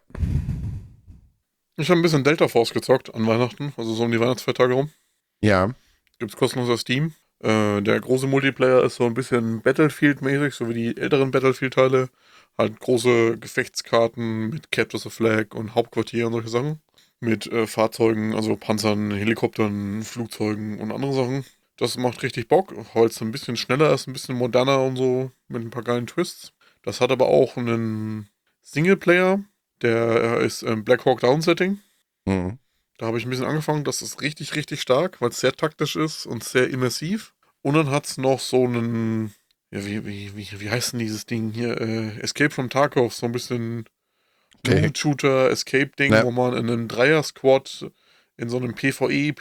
Ich habe ein bisschen Delta Force gezockt an Weihnachten, also so um die Weihnachtsfeiertage rum. Ja. Gibt's kostenlos auf Steam. Äh, der große Multiplayer ist so ein bisschen Battlefield-mäßig, so wie die älteren Battlefield-Teile. Halt große Gefechtskarten mit Capture the Flag und Hauptquartier und solche Sachen. Mit äh, Fahrzeugen, also Panzern, Helikoptern, Flugzeugen und andere Sachen. Das macht richtig Bock, weil es ein bisschen schneller ist, ein bisschen moderner und so, mit ein paar geilen Twists. Das hat aber auch einen Singleplayer, der äh, ist im Black Hawk Down Setting. Mhm. Da habe ich ein bisschen angefangen, das ist richtig, richtig stark, weil es sehr taktisch ist und sehr immersiv. Und dann hat es noch so einen, ja, wie, wie, wie, wie heißt denn dieses Ding hier? Äh, Escape from Tarkov, so ein bisschen Okay. Loot-Shooter, Escape-Ding, Ja. wo man in einem Dreier-Squad in so einem PvE,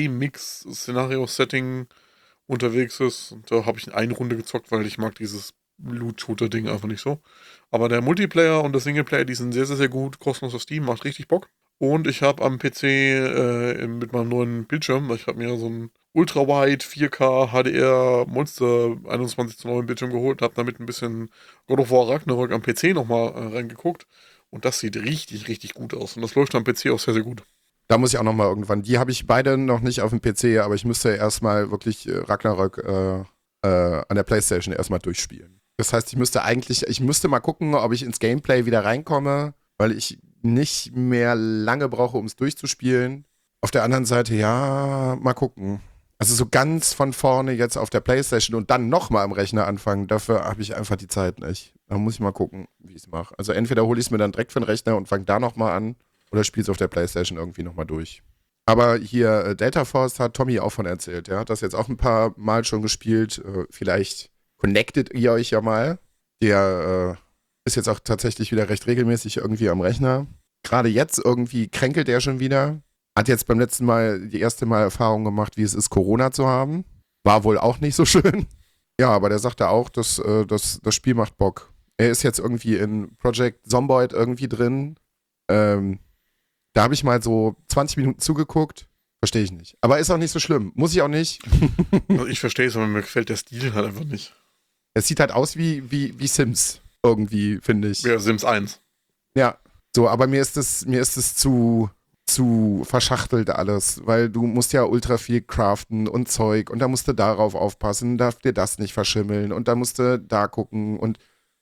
PvP-Mix-Szenario-Setting unterwegs ist. Und da habe ich eine Runde gezockt, weil ich mag dieses Loot-Shooter-Ding einfach nicht so. Aber der Multiplayer und der Singleplayer, die sind sehr, sehr, sehr gut. Kostenlos auf Steam, macht richtig Bock. Und ich habe am P C äh, mit meinem neuen Bildschirm, ich habe mir so einen Ultra-Wide vier K H D R Monster einundzwanzig zu neun Bildschirm geholt, habe damit ein bisschen God of War Ragnarök am P C nochmal äh, reingeguckt. Und das sieht richtig, richtig gut aus. Und das läuft am P C auch sehr, sehr gut. Da muss ich auch noch mal irgendwann. Die habe ich beide noch nicht auf dem P C, aber ich müsste erstmal wirklich äh, Ragnarök äh, äh, an der PlayStation erstmal durchspielen. Das heißt, ich müsste eigentlich, ich müsste mal gucken, ob ich ins Gameplay wieder reinkomme, weil ich nicht mehr lange brauche, um es durchzuspielen. Auf der anderen Seite, ja, mal gucken. Also so ganz von vorne jetzt auf der PlayStation und dann nochmal am Rechner anfangen, dafür habe ich einfach die Zeit nicht. Da muss ich mal gucken, wie ich es mache. Also entweder hole ich es mir dann direkt für den Rechner und fange da nochmal an oder spiele es auf der PlayStation irgendwie nochmal durch. Aber hier äh, Delta Force hat Tommy auch von erzählt. Er hat das jetzt auch ein paar Mal schon gespielt. Äh, vielleicht connectet ihr euch ja mal. Der äh, ist jetzt auch tatsächlich wieder recht regelmäßig irgendwie am Rechner. Gerade jetzt irgendwie kränkelt er schon wieder. Hat jetzt beim letzten Mal die erste Mal Erfahrung gemacht, wie es ist, Corona zu haben. War wohl auch nicht so schön. Ja, aber der sagte auch, dass, äh, dass das Spiel macht Bock. Er ist jetzt irgendwie in Project Zomboid irgendwie drin. Ähm, da habe ich mal so zwanzig Minuten zugeguckt. Verstehe ich nicht. Aber ist auch nicht so schlimm. Muss ich auch nicht. Also ich verstehe es, aber mir gefällt der Stil halt einfach nicht. Es sieht halt aus wie, wie, wie Sims irgendwie, finde ich. Ja, Sims eins. Ja, so, aber mir ist es, mir ist es zu, zu verschachtelt alles, weil du musst ja ultra viel craften und Zeug und da musst du darauf aufpassen, darf dir das nicht verschimmeln und da musst du da gucken und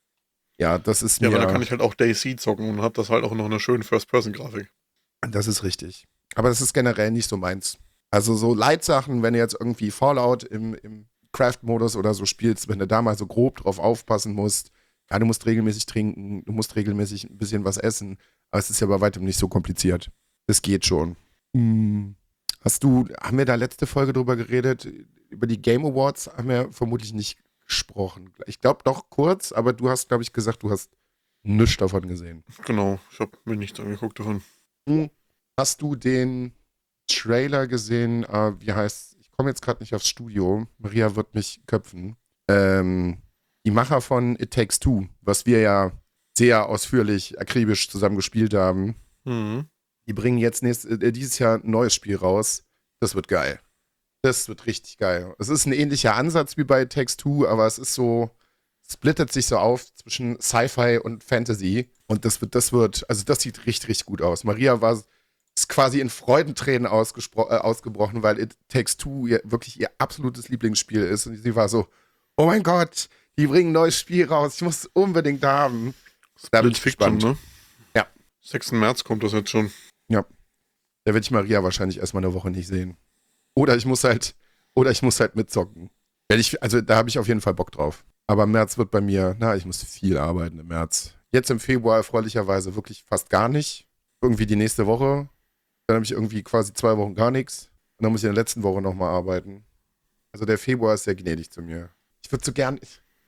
ja, das ist Ja, mir, aber dann kann ich halt auch DayZ zocken und hab das halt auch noch eine schöne First-Person-Grafik. das ist richtig. Aber das ist generell nicht so meins. Also so Light-Sachen, wenn du jetzt irgendwie Fallout im, im Craft-Modus oder so spielst, wenn du da mal so grob drauf aufpassen musst, ja, du musst regelmäßig trinken, du musst regelmäßig ein bisschen was essen, aber es ist ja bei weitem nicht so kompliziert. Das geht schon. Hm. Hast du, haben wir da letzte Folge drüber geredet, über die Game Awards haben wir vermutlich nicht gesprochen. Ich glaube doch kurz, aber du hast, glaube ich, gesagt, du hast nichts davon gesehen. Genau, ich habe mir nichts angeguckt davon. Hm. Hast du den Trailer gesehen, äh, wie heißt, ich komme jetzt gerade nicht aufs Studio, Maria wird mich köpfen, ähm, die Macher von It Takes Two, was wir ja sehr ausführlich, akribisch zusammen gespielt haben, Mhm. die bringen jetzt nächst, äh, dieses Jahr ein neues Spiel raus. Das wird geil. Das wird richtig geil. Es ist ein ähnlicher Ansatz wie bei It Takes Two, aber es ist so, splittet sich so auf zwischen Sci-Fi und Fantasy. Und das wird, das wird, also das sieht richtig, richtig gut aus. Maria war ist quasi in Freudentränen ausgespro- äh, ausgebrochen, weil It Takes Two ihr, wirklich ihr absolutes Lieblingsspiel ist. Und sie war so, oh mein Gott, die bringen ein neues Spiel raus, ich muss es unbedingt haben. Da bin ich Fiction, gespannt. ne? Ja. sechsten März kommt das jetzt schon. Ja. Da werde ich Maria wahrscheinlich erstmal eine Woche nicht sehen. Oder ich muss halt, oder ich muss halt mitzocken. Wenn ich, also da habe ich auf jeden Fall Bock drauf. Aber im März wird bei mir, na, ich muss viel arbeiten im März. Jetzt im Februar erfreulicherweise wirklich fast gar nicht. Irgendwie die nächste Woche. Dann habe ich irgendwie quasi zwei Wochen gar nichts. Und dann muss ich in der letzten Woche nochmal arbeiten. Also der Februar ist sehr gnädig zu mir. Ich würde so gern,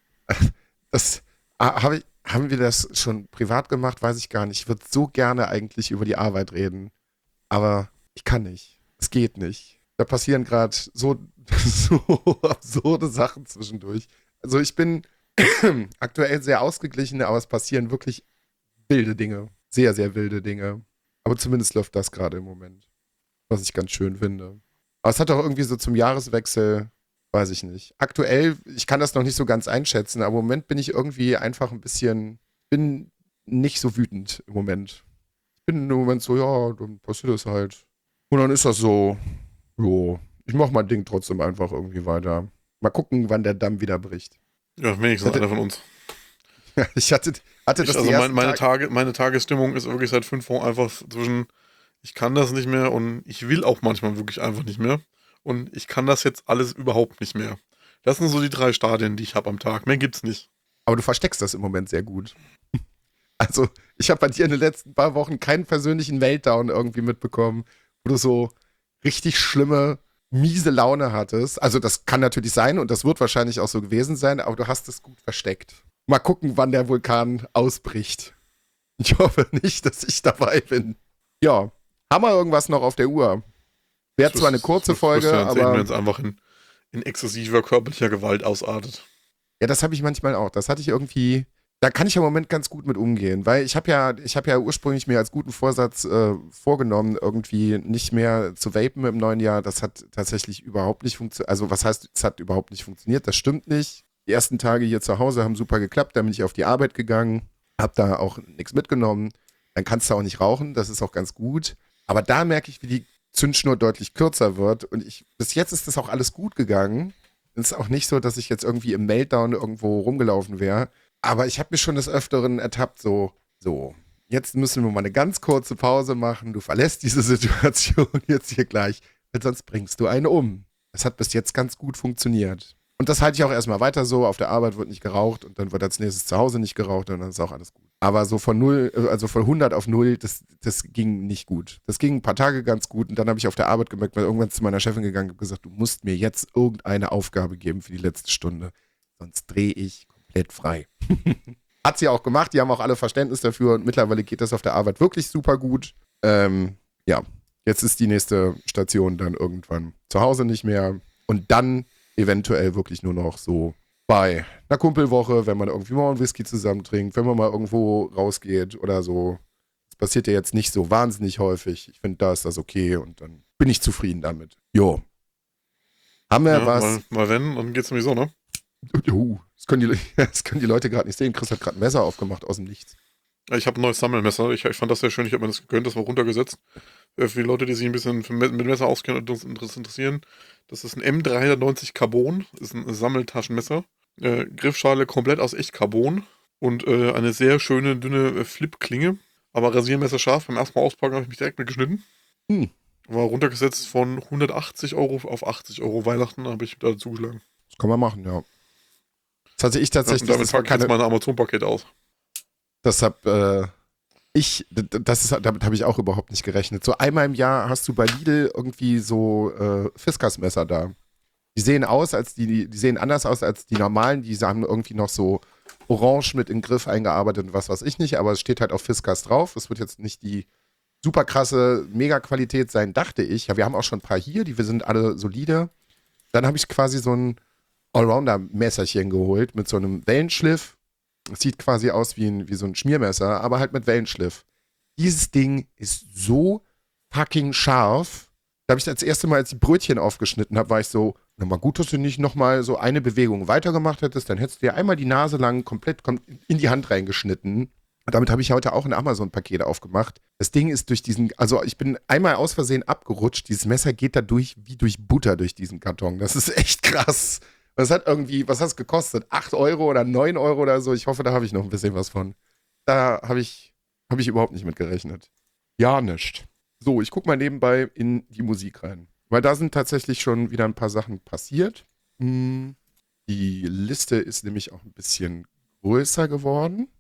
das, ah, hab ich, haben wir das schon privat gemacht? Weiß ich gar nicht. Ich würde so gerne eigentlich über die Arbeit reden. Aber ich kann nicht. Es geht nicht. Da passieren gerade so, so absurde Sachen zwischendurch. Also ich bin aktuell sehr ausgeglichen, aber es passieren wirklich wilde Dinge. Sehr, sehr wilde Dinge. Aber zumindest läuft das gerade im Moment. Was ich ganz schön finde. Aber es hat auch irgendwie so zum Jahreswechsel Weiß ich nicht. Aktuell, ich kann das noch nicht so ganz einschätzen, aber im Moment bin ich irgendwie einfach ein bisschen, bin nicht so wütend im Moment. Ich bin im Moment so, ja, dann passiert das halt. Und dann ist das so, jo, ich mach mein Ding trotzdem einfach irgendwie weiter. Mal gucken, wann der Damm wieder bricht. Ja, wenigstens Hatte- einer von uns. Ich hatte, hatte Ich, das also die mein, ersten meine, Tage- Tage, meine Tagesstimmung ist wirklich seit fünf Wochen einfach zwischen, ich kann das nicht mehr und ich will auch manchmal wirklich einfach nicht mehr. Und ich kann das jetzt alles überhaupt nicht mehr. Das sind so die drei Stadien, die ich habe am Tag. Mehr gibt's nicht. Aber du versteckst das im Moment sehr gut. Also, ich habe bei dir in den letzten paar Wochen keinen persönlichen Meltdown irgendwie mitbekommen, wo du so richtig schlimme, miese Laune hattest. Also, das kann natürlich sein und das wird wahrscheinlich auch so gewesen sein, aber du hast es gut versteckt. Mal gucken, wann der Vulkan ausbricht. Ich hoffe nicht, dass ich dabei bin. Ja, haben wir irgendwas noch auf der Uhr? Wäre zwar eine kurze Folge, aber Wenn es einfach in, in exzessiver körperlicher Gewalt ausartet. ja, das habe ich manchmal auch. Das hatte ich irgendwie, da kann ich im Moment ganz gut mit umgehen, weil ich habe ja, ich habe ja ursprünglich mir als guten Vorsatz äh, vorgenommen, irgendwie nicht mehr zu vapen im neuen Jahr. Das hat tatsächlich überhaupt nicht funktioniert. Also was heißt, es hat überhaupt nicht funktioniert? Das stimmt nicht. Die ersten Tage hier zu Hause haben super geklappt. Dann bin ich auf die Arbeit gegangen, habe da auch nichts mitgenommen. Dann kannst du auch nicht rauchen. Das ist auch ganz gut. Aber da merke ich, wie die Zündschnur deutlich kürzer wird. Und ich, bis jetzt ist das auch alles gut gegangen. Es ist auch nicht so, dass ich jetzt irgendwie im Meltdown irgendwo rumgelaufen wäre. Aber ich habe mich schon des Öfteren ertappt, so, so, jetzt müssen wir mal eine ganz kurze Pause machen. Du verlässt diese Situation jetzt hier gleich, weil sonst bringst du einen um. Das hat bis jetzt ganz gut funktioniert. Und das halte ich auch erstmal weiter so. Auf der Arbeit wird nicht geraucht und dann wird als nächstes zu Hause nicht geraucht und dann ist auch alles gut. Aber so von null, also von hundert auf null, das, das ging nicht gut. Das ging ein paar Tage ganz gut und dann habe ich auf der Arbeit gemerkt, weil irgendwann zu meiner Chefin gegangen und habe gesagt, du musst mir jetzt irgendeine Aufgabe geben für die letzte Stunde, sonst drehe ich komplett frei. Hat sie auch gemacht, die haben auch alle Verständnis dafür und mittlerweile geht das auf der Arbeit wirklich super gut. Ähm, ja, jetzt ist die nächste Station dann irgendwann zu Hause nicht mehr und dann eventuell wirklich nur noch so bei einer Kumpelwoche, wenn man irgendwie mal einen Whisky zusammen trinkt, wenn man mal irgendwo rausgeht oder so. Das passiert ja jetzt nicht so wahnsinnig häufig. Ich finde, da ist das okay und dann bin ich zufrieden damit. Jo. Haben wir Ja, was? Mal, mal wenn, dann geht's nämlich so, ne? Uh, das, können die, das können die Leute gerade nicht sehen. Chris hat gerade ein Messer aufgemacht aus dem Nichts. Ich habe ein neues Sammelmesser. Ich, ich fand das sehr schön. Ich habe mir das gegönnt, das war runtergesetzt. Äh, Für die Leute, die sich ein bisschen für- mit Messer auskennen und uns interess- interessieren. Das ist ein M dreihundertneunzig Carbon. Ist ein Sammeltaschenmesser. Äh, Griffschale komplett aus Echtcarbon. Und äh, eine sehr schöne, dünne äh, Flip-Klinge. Aber Rasiermesser scharf. Beim ersten Mal auspacken habe ich mich direkt mit geschnitten. Hm. War runtergesetzt von hundertachtzig Euro auf achtzig Euro. Weihnachten habe ich da zugeschlagen. Das kann man machen, ja. Das hatte ich Ja, tatsächlich. und damit das war packe ich jetzt keine, meine Amazon-Paket aus. deshalb, äh, ich, d- das ist, damit habe ich auch überhaupt nicht gerechnet. So einmal im Jahr hast du bei Lidl irgendwie so äh, Fiskars-Messer da. Die sehen aus, als die, die sehen anders aus als die normalen. Die haben irgendwie noch so orange mit in den Griff eingearbeitet und was weiß ich nicht, aber es steht halt auf Fiskars drauf. Es wird jetzt nicht die super krasse Mega-Qualität sein, dachte ich. Ja, wir haben auch schon ein paar hier, die wir sind alle solide. Dann habe ich quasi so ein Allrounder-Messerchen geholt mit so einem Wellenschliff. Es sieht quasi aus wie, ein, wie so ein Schmiermesser, aber halt mit Wellenschliff. Dieses Ding ist so fucking scharf. Da habe ich das erste Mal, als ich die Brötchen aufgeschnitten habe, war ich so, na mal gut, dass du nicht nochmal so eine Bewegung weitergemacht hättest, dann hättest du dir einmal die Nase lang komplett kom- in die Hand reingeschnitten. Und damit habe ich heute auch ein Amazon-Paket aufgemacht. Das Ding ist durch diesen, also ich bin einmal aus Versehen abgerutscht. Dieses Messer geht da durch wie durch Butter durch diesen Karton. Das ist echt krass. Das hat irgendwie, was hat es gekostet? acht Euro oder neun Euro oder so. Ich hoffe, da habe ich noch ein bisschen was von. Da habe ich, habe ich überhaupt nicht mit gerechnet. Ja, nicht. So, ich gucke mal nebenbei in die Musik rein. Weil da sind tatsächlich schon wieder ein paar Sachen passiert. Hm, die Liste ist nämlich auch ein bisschen größer geworden.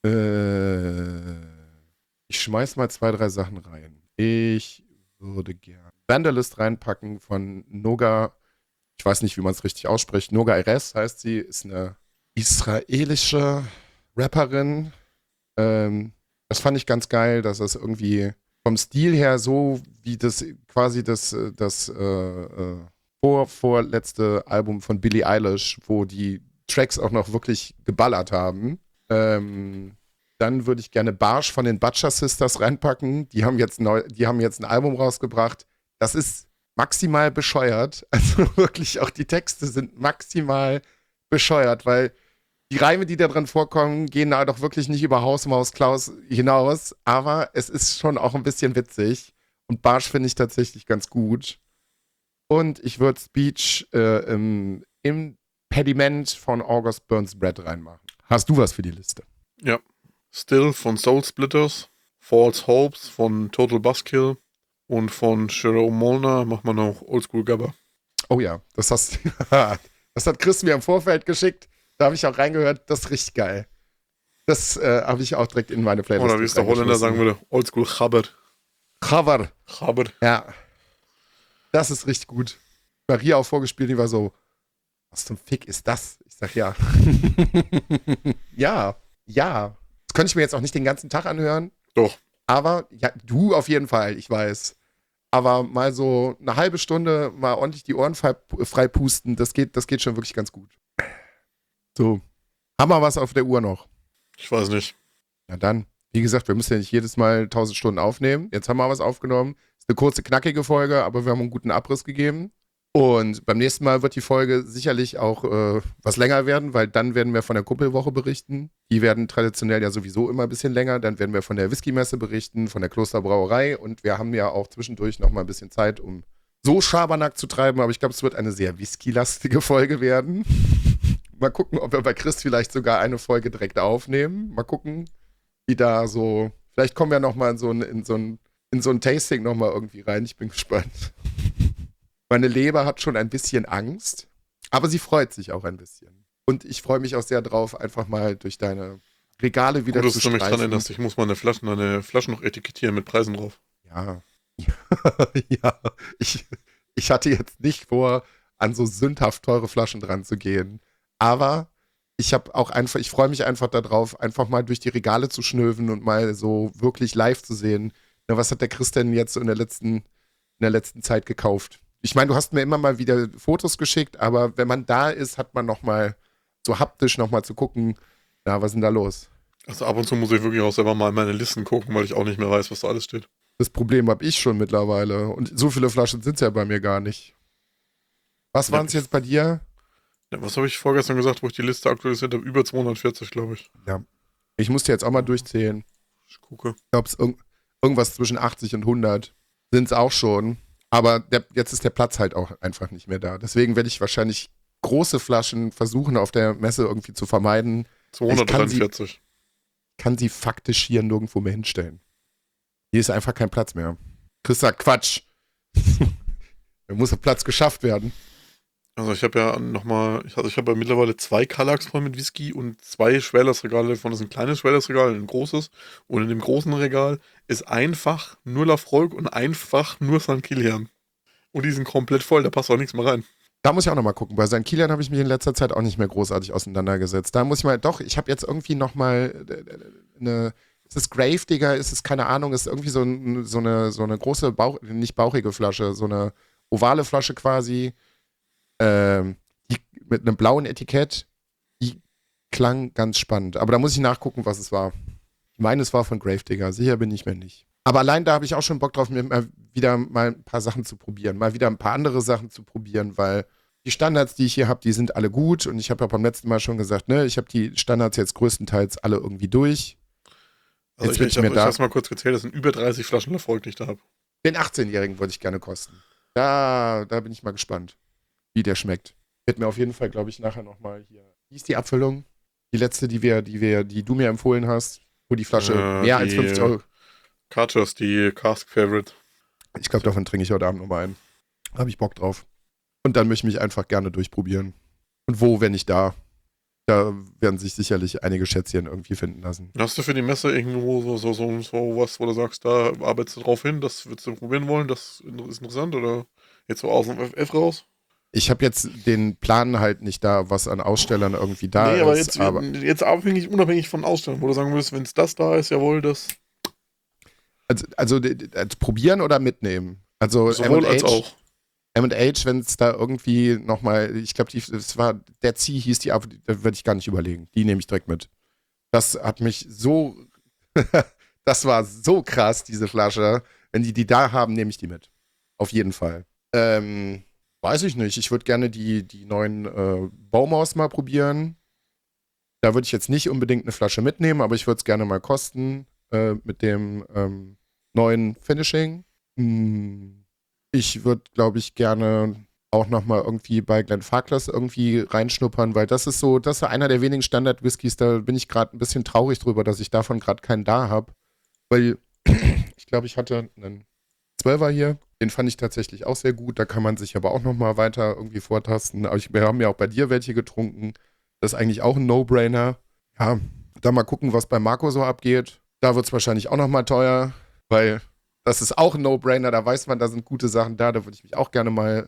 Äh, ich schmeiß mal zwei, drei Sachen rein. Ich würde gerne Vandalist reinpacken von Noga. Ich weiß nicht, wie man es richtig ausspricht. Noga Eres heißt sie, ist eine israelische Rapperin. Ähm, das fand ich ganz geil, dass das irgendwie vom Stil her so wie das quasi das, das äh, äh, vor, vorletzte Album von Billie Eilish, wo die Tracks auch noch wirklich geballert haben. Ähm, dann würde ich gerne Barsch von den Butcher Sisters reinpacken. Die haben jetzt neu, die haben jetzt ein Album rausgebracht. Das ist maximal bescheuert. Also wirklich auch die Texte sind maximal bescheuert, weil die Reime, die da drin vorkommen, gehen da doch wirklich nicht über Haus, Maus, Klaus hinaus. Aber es ist schon auch ein bisschen witzig. Und Barsch finde ich tatsächlich ganz gut. Und ich würde Speech äh, im, im Pediment von August Burns Bread reinmachen. Hast du was für die Liste? Ja. Still von Soul Splitters, False Hopes von Total Buzzkill und von Jerome Molnar macht man noch Oldschool Gabba. Oh ja, das, hast, das hat Chris mir im Vorfeld geschickt. Da habe ich auch reingehört. Das ist richtig geil. Das äh, habe ich auch direkt in meine Playlist. Oder wie es der Holländer sagen würde, Oldschool Gabber. Gabber. Gabber. Ja. Das ist richtig gut. Maria auch vorgespielt, die war so, was zum Fick ist das? Ich sag ja. ja, ja. Das könnte ich mir jetzt auch nicht den ganzen Tag anhören. Doch. Aber, ja, du auf jeden Fall, ich weiß. Aber mal so eine halbe Stunde mal ordentlich die Ohren frei, frei pusten, das geht, das geht schon wirklich ganz gut. So. Haben wir was auf der Uhr noch? Ich weiß nicht. Ja dann, wie gesagt, wir müssen ja nicht jedes Mal tausend Stunden aufnehmen. Jetzt haben wir was aufgenommen. Ist eine kurze, knackige Folge, aber wir haben einen guten Abriss gegeben. Und beim nächsten Mal wird die Folge sicherlich auch äh, was länger werden, weil dann werden wir von der Kuppelwoche berichten. Die werden traditionell ja sowieso immer ein bisschen länger. Dann werden wir von der Whisky-Messe berichten, von der Klosterbrauerei. Und wir haben ja auch zwischendurch noch mal ein bisschen Zeit, um so Schabernack zu treiben. Aber ich glaube, es wird eine sehr whisky-lastige Folge werden. Mal gucken, ob wir bei Chris vielleicht sogar eine Folge direkt aufnehmen. Mal gucken, wie da so, vielleicht kommen wir noch mal in so ein, in so ein, in so ein Tasting noch mal irgendwie rein. Ich bin gespannt. Meine Leber hat schon ein bisschen Angst, aber sie freut sich auch ein bisschen. Und ich freue mich auch sehr drauf, einfach mal durch deine Regale wieder Gut, zu dass du mich dran streifen. erinnerst. Ich muss meine Flaschen, meine Flaschen noch etikettieren mit Preisen drauf. Ja, ja, ich, ich hatte jetzt nicht vor, an so sündhaft teure Flaschen dran zu gehen. Aber ich habe auch einfach, ich freue mich einfach darauf, einfach mal durch die Regale zu schnöven und mal so wirklich live zu sehen. Na, was hat der Chris denn jetzt so in der letzten, in der letzten Zeit gekauft? Ich meine, du hast mir immer mal wieder Fotos geschickt, aber wenn man da ist, hat man noch mal so haptisch noch mal zu gucken, na, was ist denn da los? Also ab und zu muss ich wirklich auch selber mal in meine Listen gucken, weil ich auch nicht mehr weiß, was da alles steht. Das Problem habe ich schon mittlerweile. Und so viele Flaschen sind es ja bei mir gar nicht. Was waren es jetzt bei dir? Ja, was habe ich vorgestern gesagt, wo ich die Liste aktualisiert habe? Über zweihundertvierzig, glaube ich. Ja. Ich musste jetzt auch mal durchzählen. Ich gucke. Ich glaube, es irg- irgendwas zwischen achtzig und hundert sind es auch schon. Aber der, jetzt ist der Platz halt auch einfach nicht mehr da. Deswegen werde ich wahrscheinlich große Flaschen versuchen, auf der Messe irgendwie zu vermeiden. zweihundertdreiundvierzig. Ich kann sie faktisch hier nirgendwo mehr hinstellen. Hier ist einfach kein Platz mehr. Chris sagt, Quatsch. Da muss der Platz geschafft werden. Also ich habe ja nochmal, also ich habe ja mittlerweile zwei Kallax voll mit Whisky und zwei Schwerlastregale davon. Das ist ein kleines Schwerlastregal, ein großes. Und in dem großen Regal ist einfach nur Lafroig und einfach nur Sankt Kilian. Und die sind komplett voll, da passt auch nichts mehr rein. Da muss ich auch nochmal gucken. Bei Sankt Kilian habe ich mich in letzter Zeit auch nicht mehr großartig auseinandergesetzt. Da muss ich mal, doch, ich habe jetzt irgendwie nochmal eine, ist es Gravedigger, ist es, keine Ahnung, ist irgendwie so, ein, so, eine, so eine große, Bauch, nicht bauchige Flasche, so eine ovale Flasche quasi, ähm, die, mit einem blauen Etikett, die klang ganz spannend. Aber da muss ich nachgucken, was es war. Ich meine, es war von Gravedigger, sicher bin ich mir nicht. Aber allein da habe ich auch schon Bock drauf, mir mal wieder mal ein paar Sachen zu probieren, mal wieder ein paar andere Sachen zu probieren, weil die Standards, die ich hier habe, die sind alle gut und ich habe ja beim letzten Mal schon gesagt, ne, ich habe die Standards jetzt größtenteils alle irgendwie durch. Also Jetzt ich, bin ich ich mir habe da. es mal kurz gezählt, das sind über dreißig Flaschen Lafroig, die ich da habe. Den achtzehnjährigen wollte ich gerne kosten. Da, da bin ich mal gespannt, wie der schmeckt. Wird mir auf jeden Fall, glaube ich, nachher nochmal hier. Wie ist die Abfüllung? Die letzte, die wir, die wir, die du mir empfohlen hast, wo die Flasche Äh, mehr als die- fünfzig Euro. Carters, die Cask Favorite. Ich glaube, davon trinke ich heute Abend nochmal einen. Habe ich Bock drauf. Und dann möchte ich mich einfach gerne durchprobieren. Und wo, wenn nicht da? Da werden sich sicherlich einige Schätzchen irgendwie finden lassen. Hast du für die Messe irgendwo so, so, so, so was, wo du sagst, da arbeitest du drauf hin, das würdest du probieren wollen, das ist interessant oder jetzt so aus dem F F raus? Ich habe jetzt den Plan halt nicht da, was an Ausstellern irgendwie da nee, aber ist. jetzt, aber jetzt abhängig, unabhängig von Ausstellungen, wo du sagen würdest, wenn es das da ist, jawohl, das also, also, also probieren oder mitnehmen? Also sowohl als M und H, auch. M und H, wenn es da irgendwie nochmal, ich glaube, es war, Dead Sea hieß die, aber da würde ich gar nicht überlegen. Die nehme ich direkt mit. Das hat mich so, das war so krass, diese Flasche. Wenn die die da haben, nehme ich die mit. Auf jeden Fall. Ähm, weiß ich nicht. Ich würde gerne die, die neuen äh, Baumaus mal probieren. Da würde ich jetzt nicht unbedingt eine Flasche mitnehmen, aber ich würde es gerne mal kosten äh, mit dem ähm, neuen Finishing. Hm, ich würde, glaube ich, gerne auch nochmal irgendwie bei Glenfarclas irgendwie reinschnuppern, weil das ist so, das ist so einer der wenigen Standard-Whiskys, da bin ich gerade ein bisschen traurig drüber, dass ich davon gerade keinen da habe. Weil ich glaube, ich hatte einen Zwölfer hier, den fand ich tatsächlich auch sehr gut, da kann man sich aber auch nochmal weiter irgendwie vortasten. Aber ich, wir haben ja auch bei dir welche getrunken, das ist eigentlich auch ein No-Brainer. Ja, da mal gucken, was bei Marco so abgeht. Da wird es wahrscheinlich auch nochmal teuer, weil das ist auch ein No-Brainer, da weiß man, da sind gute Sachen da, da würde ich mich auch gerne mal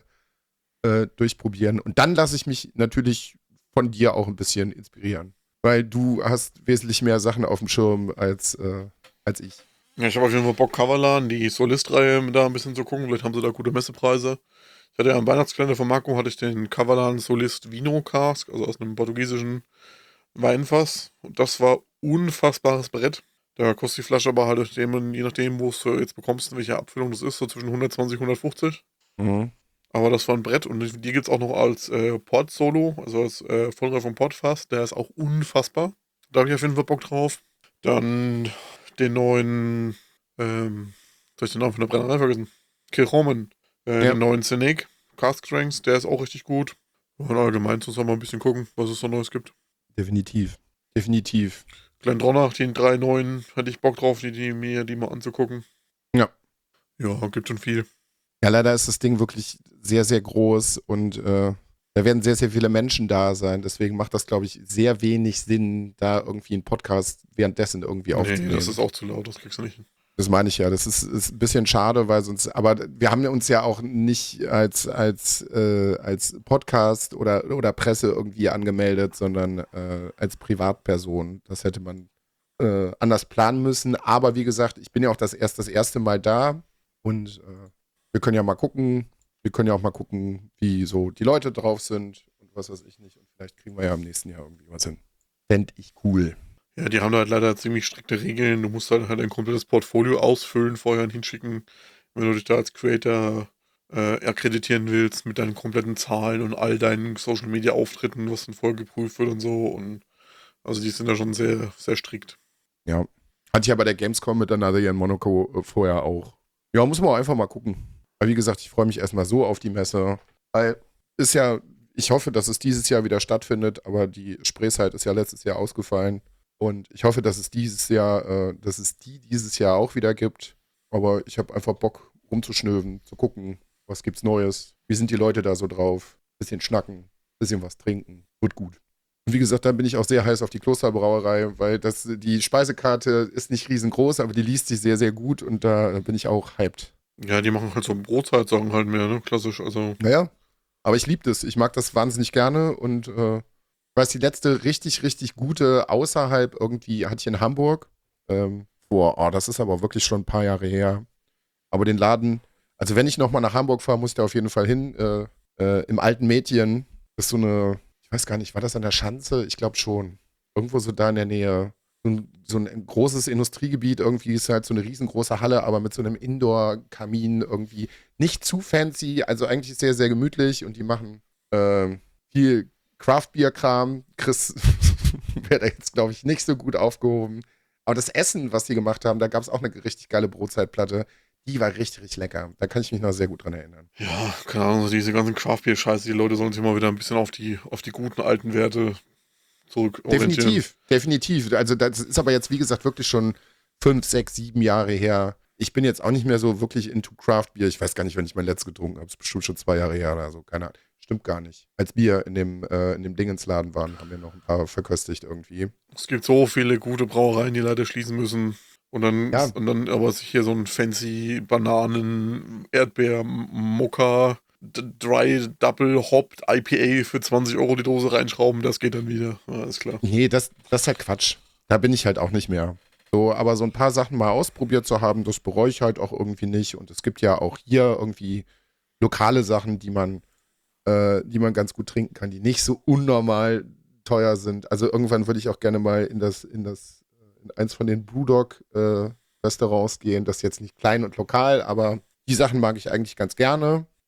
äh, durchprobieren. Und dann lasse ich mich natürlich von dir auch ein bisschen inspirieren, weil du hast wesentlich mehr Sachen auf dem Schirm als, äh, als ich. Ja, ich habe auf jeden Fall Bock, Kavalan, die Solist-Reihe da ein bisschen zu gucken. Vielleicht haben sie da gute Messepreise. Ich hatte ja am Weihnachtskalender von Marco, hatte ich den Kavalan Solist Vino Cask, also aus einem portugiesischen Weinfass. Und das war unfassbares Brett. Da kostet die Flasche aber halt, je nachdem, wo es du jetzt bekommst, welche Abfüllung das ist, so zwischen hundertzwanzig und hundertfünfzig. Mhm. Aber das war ein Brett und die gibt es auch noch als äh, Port-Solo, also als äh, Vollreif vom Portfass. Der ist auch unfassbar. Da habe ich auf jeden Fall Bock drauf. Dann den neuen, ähm, soll ich den Namen von der Brennerei vergessen? Kilchomen. Äh, Ja. Den neuen Scenic Cask Strengths, der ist auch richtig gut. Und allgemein zusammen mal ein bisschen gucken, was es so Neues gibt. Definitiv. Definitiv. Glendronach, die drei neuen, hätte ich Bock drauf, die, die mir die mal anzugucken. Ja. Ja, gibt schon viel. Ja, leider ist das Ding wirklich sehr, sehr groß und äh, da werden sehr, sehr viele Menschen da sein. Deswegen macht das, glaube ich, sehr wenig Sinn, da irgendwie einen Podcast währenddessen irgendwie aufzunehmen. Nee, das ist auch zu laut, das kriegst du nicht hin. Das meine ich ja. Das ist, ist ein bisschen schade, weil sonst, aber wir haben uns ja auch nicht als, als, äh, als Podcast oder, oder Presse irgendwie angemeldet, sondern äh, als Privatperson. Das hätte man äh, anders planen müssen. Aber wie gesagt, ich bin ja auch das erst das erste Mal da und äh, wir können ja mal gucken, wir können ja auch mal gucken, wie so die Leute drauf sind und was weiß ich nicht. Und vielleicht kriegen wir ja im nächsten Jahr irgendwie was hin. Fänd ich cool. Ja, die haben da halt leider ziemlich strikte Regeln. Du musst halt, halt ein komplettes Portfolio ausfüllen, vorher und hinschicken, wenn du dich da als Creator äh, akkreditieren willst mit deinen kompletten Zahlen und all deinen Social Media Auftritten, was dann vorher geprüft wird und so. Und also die sind da schon sehr, sehr strikt. Ja. Hatte ich ja bei der Gamescom mit Another Year in Monaco äh, vorher auch. Ja, muss man auch einfach mal gucken. Aber wie gesagt, ich freue mich erstmal so auf die Messe. Weil ist ja, ich hoffe, dass es dieses Jahr wieder stattfindet, aber die Spreezeit ist ja letztes Jahr ausgefallen. Und ich hoffe, dass es dieses Jahr, äh, dass es die dieses Jahr auch wieder gibt. Aber ich habe einfach Bock, rumzuschnöven, zu gucken, was gibt's Neues, wie sind die Leute da so drauf, bisschen schnacken, bisschen was trinken, wird gut. Und wie gesagt, dann bin ich auch sehr heiß auf die Klosterbrauerei, weil das, die Speisekarte ist nicht riesengroß, aber die liest sich sehr, sehr gut und da bin ich auch hyped. Ja, die machen halt so Brotzeitsachen halt mehr, ne? Klassisch, also. Naja, aber ich liebe das. Ich mag das wahnsinnig gerne und äh, ich weiß, die letzte richtig, richtig gute außerhalb irgendwie hatte ich in Hamburg. Ähm, boah, oh, das ist aber wirklich schon ein paar Jahre her. Aber den Laden, also wenn ich nochmal nach Hamburg fahre, muss ich da auf jeden Fall hin. Äh, äh, im alten Mädchen, das ist so eine, ich weiß gar nicht, war das an der Schanze? Ich glaube schon. Irgendwo so da in der Nähe. So ein, so ein großes Industriegebiet, irgendwie ist halt so eine riesengroße Halle, aber mit so einem Indoor-Kamin irgendwie. Nicht zu fancy, also eigentlich sehr, sehr gemütlich und die machen äh, viel Craft-Bier-Kram. Chris wäre da jetzt, glaube ich, nicht so gut aufgehoben. Aber das Essen, was die gemacht haben, da gab es auch eine richtig geile Brotzeitplatte. Die war richtig, richtig lecker. Da kann ich mich noch sehr gut dran erinnern. Ja, keine Ahnung, diese ganzen Craft-Bier-Scheiße, die Leute sollen sich mal wieder ein bisschen auf die, auf die guten alten Werte zurück orientieren. Definitiv, definitiv. Also das ist aber jetzt, wie gesagt, wirklich schon fünf, sechs, sieben Jahre her. Ich bin jetzt auch nicht mehr so wirklich into Craft-Bier. Ich weiß gar nicht, wenn ich mein letztes getrunken habe. Das ist bestimmt schon zwei Jahre her oder so. Keine Ahnung. Stimmt gar nicht. Als wir in dem, äh, in dem Dingensladen waren, haben wir noch ein paar verköstigt irgendwie. Es gibt so viele gute Brauereien, die leider schließen müssen. Und dann, Ja. und dann aber sich hier so ein fancy Bananen, Erdbeer, Mokka, D- Dry Double Hopped I P A für zwanzig Euro die Dose reinschrauben, das geht dann wieder. Ja, ist klar. Nee, das, das ist halt Quatsch. Da bin ich halt auch nicht mehr. So, aber so ein paar Sachen mal ausprobiert zu haben, das bereue ich halt auch irgendwie nicht. Und es gibt ja auch hier irgendwie lokale Sachen, die man, äh, die man ganz gut trinken kann, die nicht so unnormal teuer sind. Also irgendwann würde ich auch gerne mal in das, in das, in eins von den Brewdog äh, Restaurants gehen. Das ist jetzt nicht klein und lokal, aber die Sachen mag ich eigentlich ganz gerne.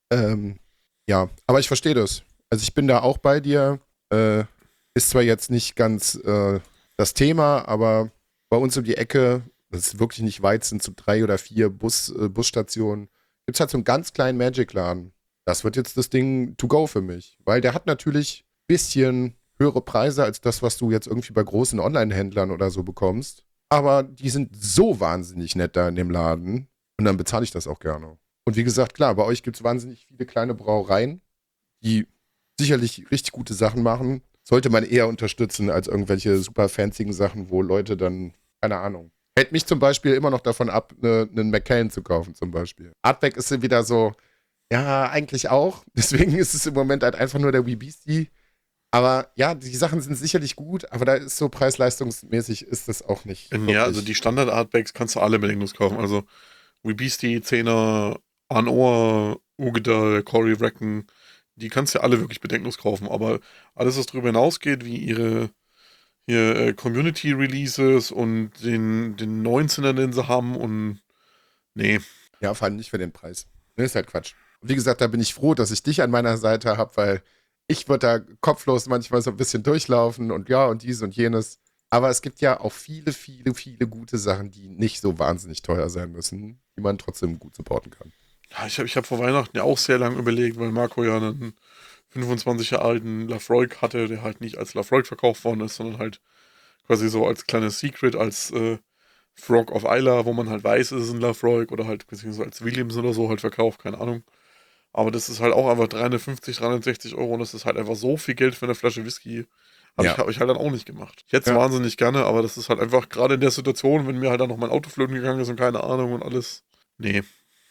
Ähm, ja, aber ich verstehe das. Also ich bin da auch bei dir. Äh, ist zwar jetzt nicht ganz äh, das Thema, aber bei uns um die Ecke, das ist wirklich nicht weit, sind so drei oder vier Bus, äh, Busstationen, gibt es halt so einen ganz kleinen Magic-Laden. Das wird jetzt das Ding to go für mich. Weil der hat natürlich ein bisschen höhere Preise als das, was du jetzt irgendwie bei großen Online-Händlern oder so bekommst. Aber die sind so wahnsinnig nett da in dem Laden. Und dann bezahle ich das auch gerne. Und wie gesagt, klar, bei euch gibt es wahnsinnig viele kleine Brauereien, die sicherlich richtig gute Sachen machen. Sollte man eher unterstützen als irgendwelche super fanzigen Sachen, wo Leute dann, keine Ahnung. Hält mich zum Beispiel immer noch davon ab, ne, einen McCain zu kaufen zum Beispiel. Artback ist ja wieder so, ja, eigentlich auch. Deswegen ist es im Moment halt einfach nur der Wee Beastie. Aber ja, die Sachen sind sicherlich gut, aber da ist so preis-leistungsmäßig ist das auch nicht. Ja, wirklich. also die Standard-Artbacks kannst du alle bedingungslos kaufen. Also Wee Beastie, Zehner, Anoa, Ugedal, Cory Wrecken, die kannst du alle wirklich bedenkenlos kaufen. Aber alles, was darüber hinausgeht, wie ihre hier äh, Community-Releases und den, den neunzehner, den sie haben und nee. Ja, vor allem nicht für den Preis. Das ist halt Quatsch. Und wie gesagt, da bin ich froh, dass ich dich an meiner Seite habe, weil ich würde da kopflos manchmal so ein bisschen durchlaufen und ja und dies und jenes. Aber es gibt ja auch viele, viele, viele gute Sachen, die nicht so wahnsinnig teuer sein müssen, die man trotzdem gut supporten kann. Ja, ich habe ich hab vor Weihnachten ja auch sehr lange überlegt, weil Marco ja einen fünfundzwanzig Jahre alten Lafroig hatte, der halt nicht als Lafroig verkauft worden ist, sondern halt quasi so als kleines Secret, als äh, Frog of Isla, wo man halt weiß, es ist ein Lafroig oder halt beziehungsweise als Williams oder so halt verkauft, keine Ahnung. Aber das ist halt auch einfach dreihundertfünfzig, dreihundertsechzig Euro und das ist halt einfach so viel Geld für eine Flasche Whisky. Habe Ja. ich, hab ich halt dann auch nicht gemacht. Ich hätte es Ja. wahnsinnig gerne, aber das ist halt einfach gerade in der Situation, wenn mir halt dann noch mein Auto flöten gegangen ist und keine Ahnung und alles. Nee.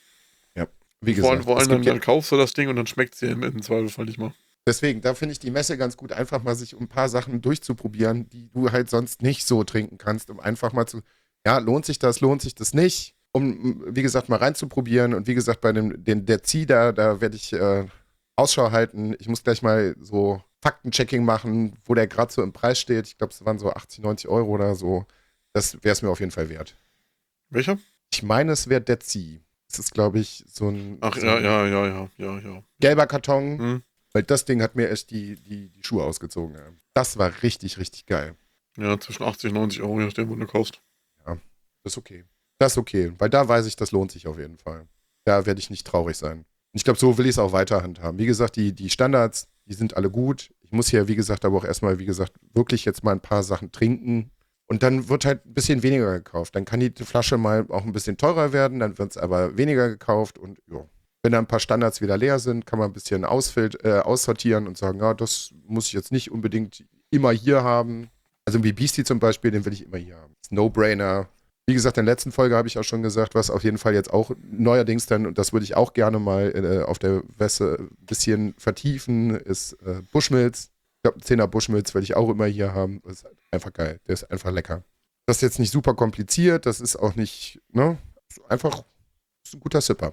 Ja, wie Vor allem, gesagt. vor es allem dann, gibt ja, dann kaufst du das Ding und dann schmeckt es dir im, im Zweifelsfall nicht mal. deswegen, da finde ich die Messe ganz gut, einfach mal sich um ein paar Sachen durchzuprobieren, die du halt sonst nicht so trinken kannst, um einfach mal zu, ja, lohnt sich das, lohnt sich das nicht, um, wie gesagt, mal reinzuprobieren. Und wie gesagt, bei dem, den, der Zieh, da, da werde ich äh, Ausschau halten. Ich muss gleich mal so Faktenchecking machen, wo der gerade so im Preis steht. Ich glaube, es waren so achtzig, neunzig Euro oder so. Das wäre es mir auf jeden Fall wert. Welcher? Ich meine, es wäre der Zieh. Das ist, glaube ich, so ein, Ach so ja, ein ja, ja, ja, ja, ja. gelber Karton. Hm. Weil das Ding hat mir echt die, die, die Schuhe ausgezogen. Ja. Das war richtig, richtig geil. Ja, zwischen achtzig und neunzig Euro, je nachdem, wo du kaufst. Ja, das ist okay. Das ist okay, weil da weiß ich, das lohnt sich auf jeden Fall. Da werde ich nicht traurig sein. Und ich glaube, so will ich es auch weiter handhaben. Wie gesagt, die, die Standards, die sind alle gut. Ich muss hier, wie gesagt, aber auch erstmal, wie gesagt, wirklich jetzt mal ein paar Sachen trinken. Und dann wird halt ein bisschen weniger gekauft. Dann kann die Flasche mal auch ein bisschen teurer werden, dann wird es aber weniger gekauft und ja. Wenn da ein paar Standards wieder leer sind, kann man ein bisschen ausfil- äh, aussortieren und sagen, ja, das muss ich jetzt nicht unbedingt immer hier haben. Also wie Beastie zum Beispiel, den will ich immer hier haben. Das ist No-Brainer. Wie gesagt, in der letzten Folge habe ich auch schon gesagt, was auf jeden Fall jetzt auch neuerdings dann, und das würde ich auch gerne mal äh, auf der Wässe ein bisschen vertiefen, ist äh, Bushmills. Ich glaube, einen Zehner Bushmills will ich auch immer hier haben. Das ist einfach geil. Der ist einfach lecker. Das ist jetzt nicht super kompliziert, das ist auch nicht, ne? Ist einfach ist ein guter Sipper.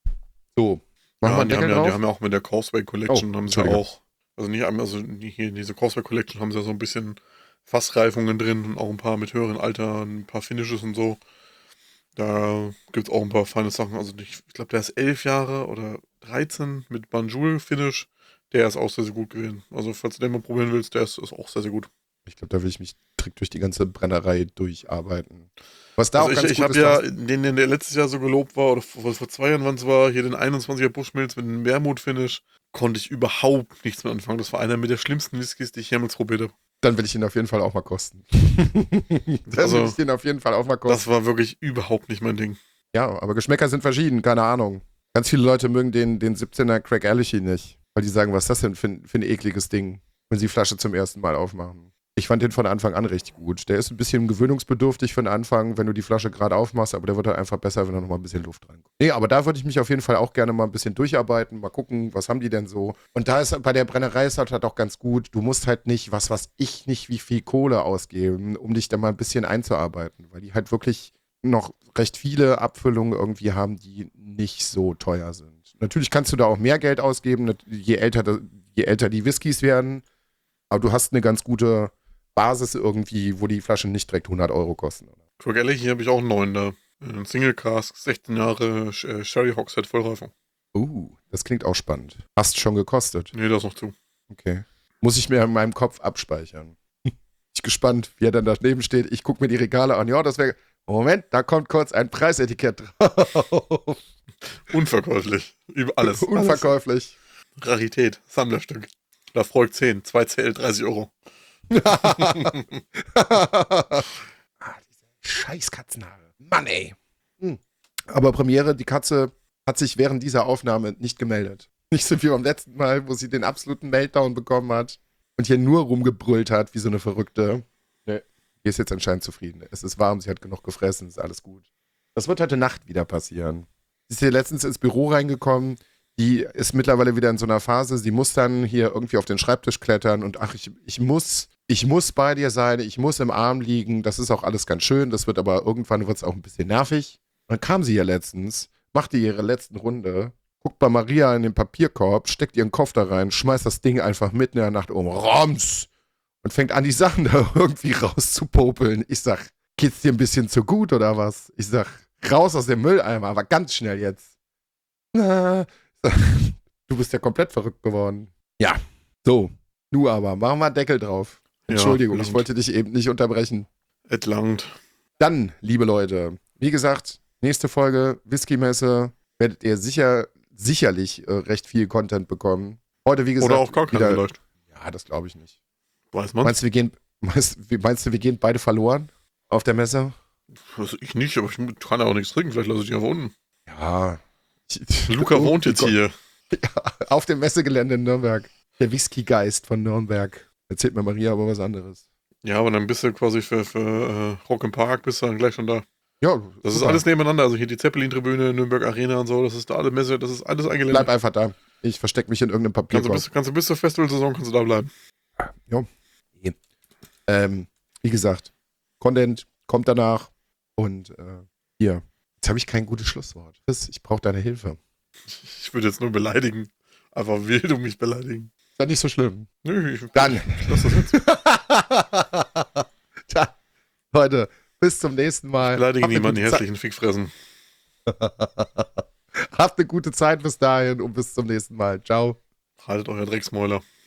So, machen wir Ja, einen die haben, Deckel ja, die drauf? haben ja auch mit der Causeway Collection, Oh, haben sie ja Entschuldige. auch, also nicht einmal, also hier in dieser Causeway Collection haben sie ja so ein bisschen Fassreifungen drin und auch ein paar mit höheren Alter, ein paar Finishes und so. Da gibt es auch ein paar feine Sachen. Also ich, ich glaube, der ist elf Jahre oder dreizehn mit Banjul-Finish. Der ist auch sehr, sehr gut gewesen. Also falls du den mal probieren willst, der ist, ist auch sehr, sehr gut. Ich glaube, da will ich mich direkt durch die ganze Brennerei durcharbeiten. Was da Also auch ich, ganz ich gut habe ist, ja, was- den, den der letztes Jahr so gelobt war, oder vor, vor zwei Jahren wann es war, hier den einundzwanziger Bushmills mit dem Wermut-Finish, konnte ich überhaupt nichts mit anfangen. Das war einer mit der schlimmsten Whiskys, die ich jemals probiert habe. dann will ich ihn auf jeden Fall auch mal kosten. dann Also, will ich den auf jeden Fall auch mal kosten. Das war wirklich überhaupt nicht mein Ding. Ja, aber Geschmäcker sind verschieden, keine Ahnung. Ganz viele Leute mögen den, den siebzehner Craig Allergy nicht, weil die sagen, was ist das denn für, ein- für ein ekliges Ding, wenn sie die Flasche zum ersten Mal aufmachen. Ich fand den von Anfang an richtig gut. Der ist ein bisschen gewöhnungsbedürftig für den Anfang, wenn du die Flasche gerade aufmachst, aber der wird halt einfach besser, wenn da noch mal ein bisschen Luft reinkommt. Nee, aber da würde ich mich auf jeden Fall auch gerne mal ein bisschen durcharbeiten, mal gucken, was haben die denn so. Und da ist bei der Brennerei ist halt, halt auch ganz gut, du musst halt nicht, was weiß ich nicht, wie viel Kohle ausgeben, um dich da mal ein bisschen einzuarbeiten, weil die halt wirklich noch recht viele Abfüllungen irgendwie haben, die nicht so teuer sind. Natürlich kannst du da auch mehr Geld ausgeben, je älter, das- je älter die Whiskys werden, aber du hast eine ganz gute Basis irgendwie, wo die Flaschen nicht direkt hundert Euro kosten. Craig Allergy habe ich auch einen neuen da. Ein Single Cask, sechzehn Jahre äh, Sherry Hogshead Vollreifung. Uh, das klingt auch spannend. Hast schon gekostet. Nee, das noch zu. Okay. Muss ich mir in meinem Kopf abspeichern. Ich bin gespannt, wie er dann daneben steht. Ich gucke mir die Regale an. Ja, das wäre... Moment, da kommt kurz ein Preisetikett drauf. Unverkäuflich. Über alles. Unverkäuflich. Alles. Rarität. Sammlerstück. Da Freud zehn. zwei C L, dreißig Euro. ah, diese scheiß Katzenhaare. Mann, ey. Hm. Aber Premiere, die Katze hat sich während dieser Aufnahme nicht gemeldet. Nicht so wie beim letzten Mal, wo sie den absoluten Meltdown bekommen hat und hier nur rumgebrüllt hat, wie so eine Verrückte. Nee. Die ist jetzt anscheinend zufrieden. Es ist warm, sie hat genug gefressen, ist alles gut. Das wird heute Nacht wieder passieren. Sie ist hier letztens ins Büro reingekommen. Die ist mittlerweile wieder in so einer Phase, sie muss dann hier irgendwie auf den Schreibtisch klettern und ach, ich, ich muss, ich muss bei dir sein, ich muss im Arm liegen, das ist auch alles ganz schön, das wird aber irgendwann wird's auch ein bisschen nervig. Und dann kam sie ja letztens, machte ihre letzten Runde, guckt bei Maria in den Papierkorb, steckt ihren Kopf da rein, schmeißt das Ding einfach mitten in der Nacht um, Roms! Und fängt an, die Sachen da irgendwie rauszupopeln. Ich sag, geht's dir ein bisschen zu gut oder was? Ich sag, raus aus dem Mülleimer, aber ganz schnell jetzt. Na, du bist ja komplett verrückt geworden. Ja, so. Nu aber, machen wir Deckel drauf. Entschuldigung, ja, ich wollte dich eben nicht unterbrechen. Et langt. Dann, liebe Leute, wie gesagt, nächste Folge, Whisky-Messe, werdet ihr sicher, sicherlich äh, recht viel Content bekommen. Heute, wie gesagt, Oder auch gar keine wieder, vielleicht. Ja, das glaube ich nicht. Weiß man. Meinst du, wir gehen, meinst, wie- meinst du, wir gehen beide verloren auf der Messe? Also ich nicht, aber ich kann ja auch nichts trinken. Vielleicht lasse ich dich einfach unten. Ja. Luca wohnt jetzt hier. Auf dem Messegelände in Nürnberg. Der Whisky-Geist von Nürnberg. Erzählt mir Maria aber was anderes. Ja, aber dann bist du quasi für, für äh, Rock im Park, bist du dann gleich schon da. Ja, Das ist super. alles nebeneinander. Also hier die Zeppelin-Tribüne, Nürnberg Arena und so, das ist da alle Messe, das ist alles eingelendet. Bleib einfach da. Ich verstecke mich in irgendeinem Kannst du, Papierkorb. bis, kannst du bis zur Festivalsaison kannst du da bleiben. Ja. Ähm, wie gesagt, Content kommt danach. Und äh, hier. Jetzt habe ich kein gutes Schlusswort. Chris, ich brauche deine Hilfe. Ich würde jetzt nur beleidigen. Einfach wild um mich beleidigen. Ist ja nicht so schlimm. Nö, ich, Dann. ich lass das jetzt. Tja, Leute, bis zum nächsten Mal. Beleidige Habt eine niemanden, die gute Zeit- hässlichen Fickfressen. Habt eine gute Zeit bis dahin und bis zum nächsten Mal. Ciao. Haltet euer Drecksmäuler.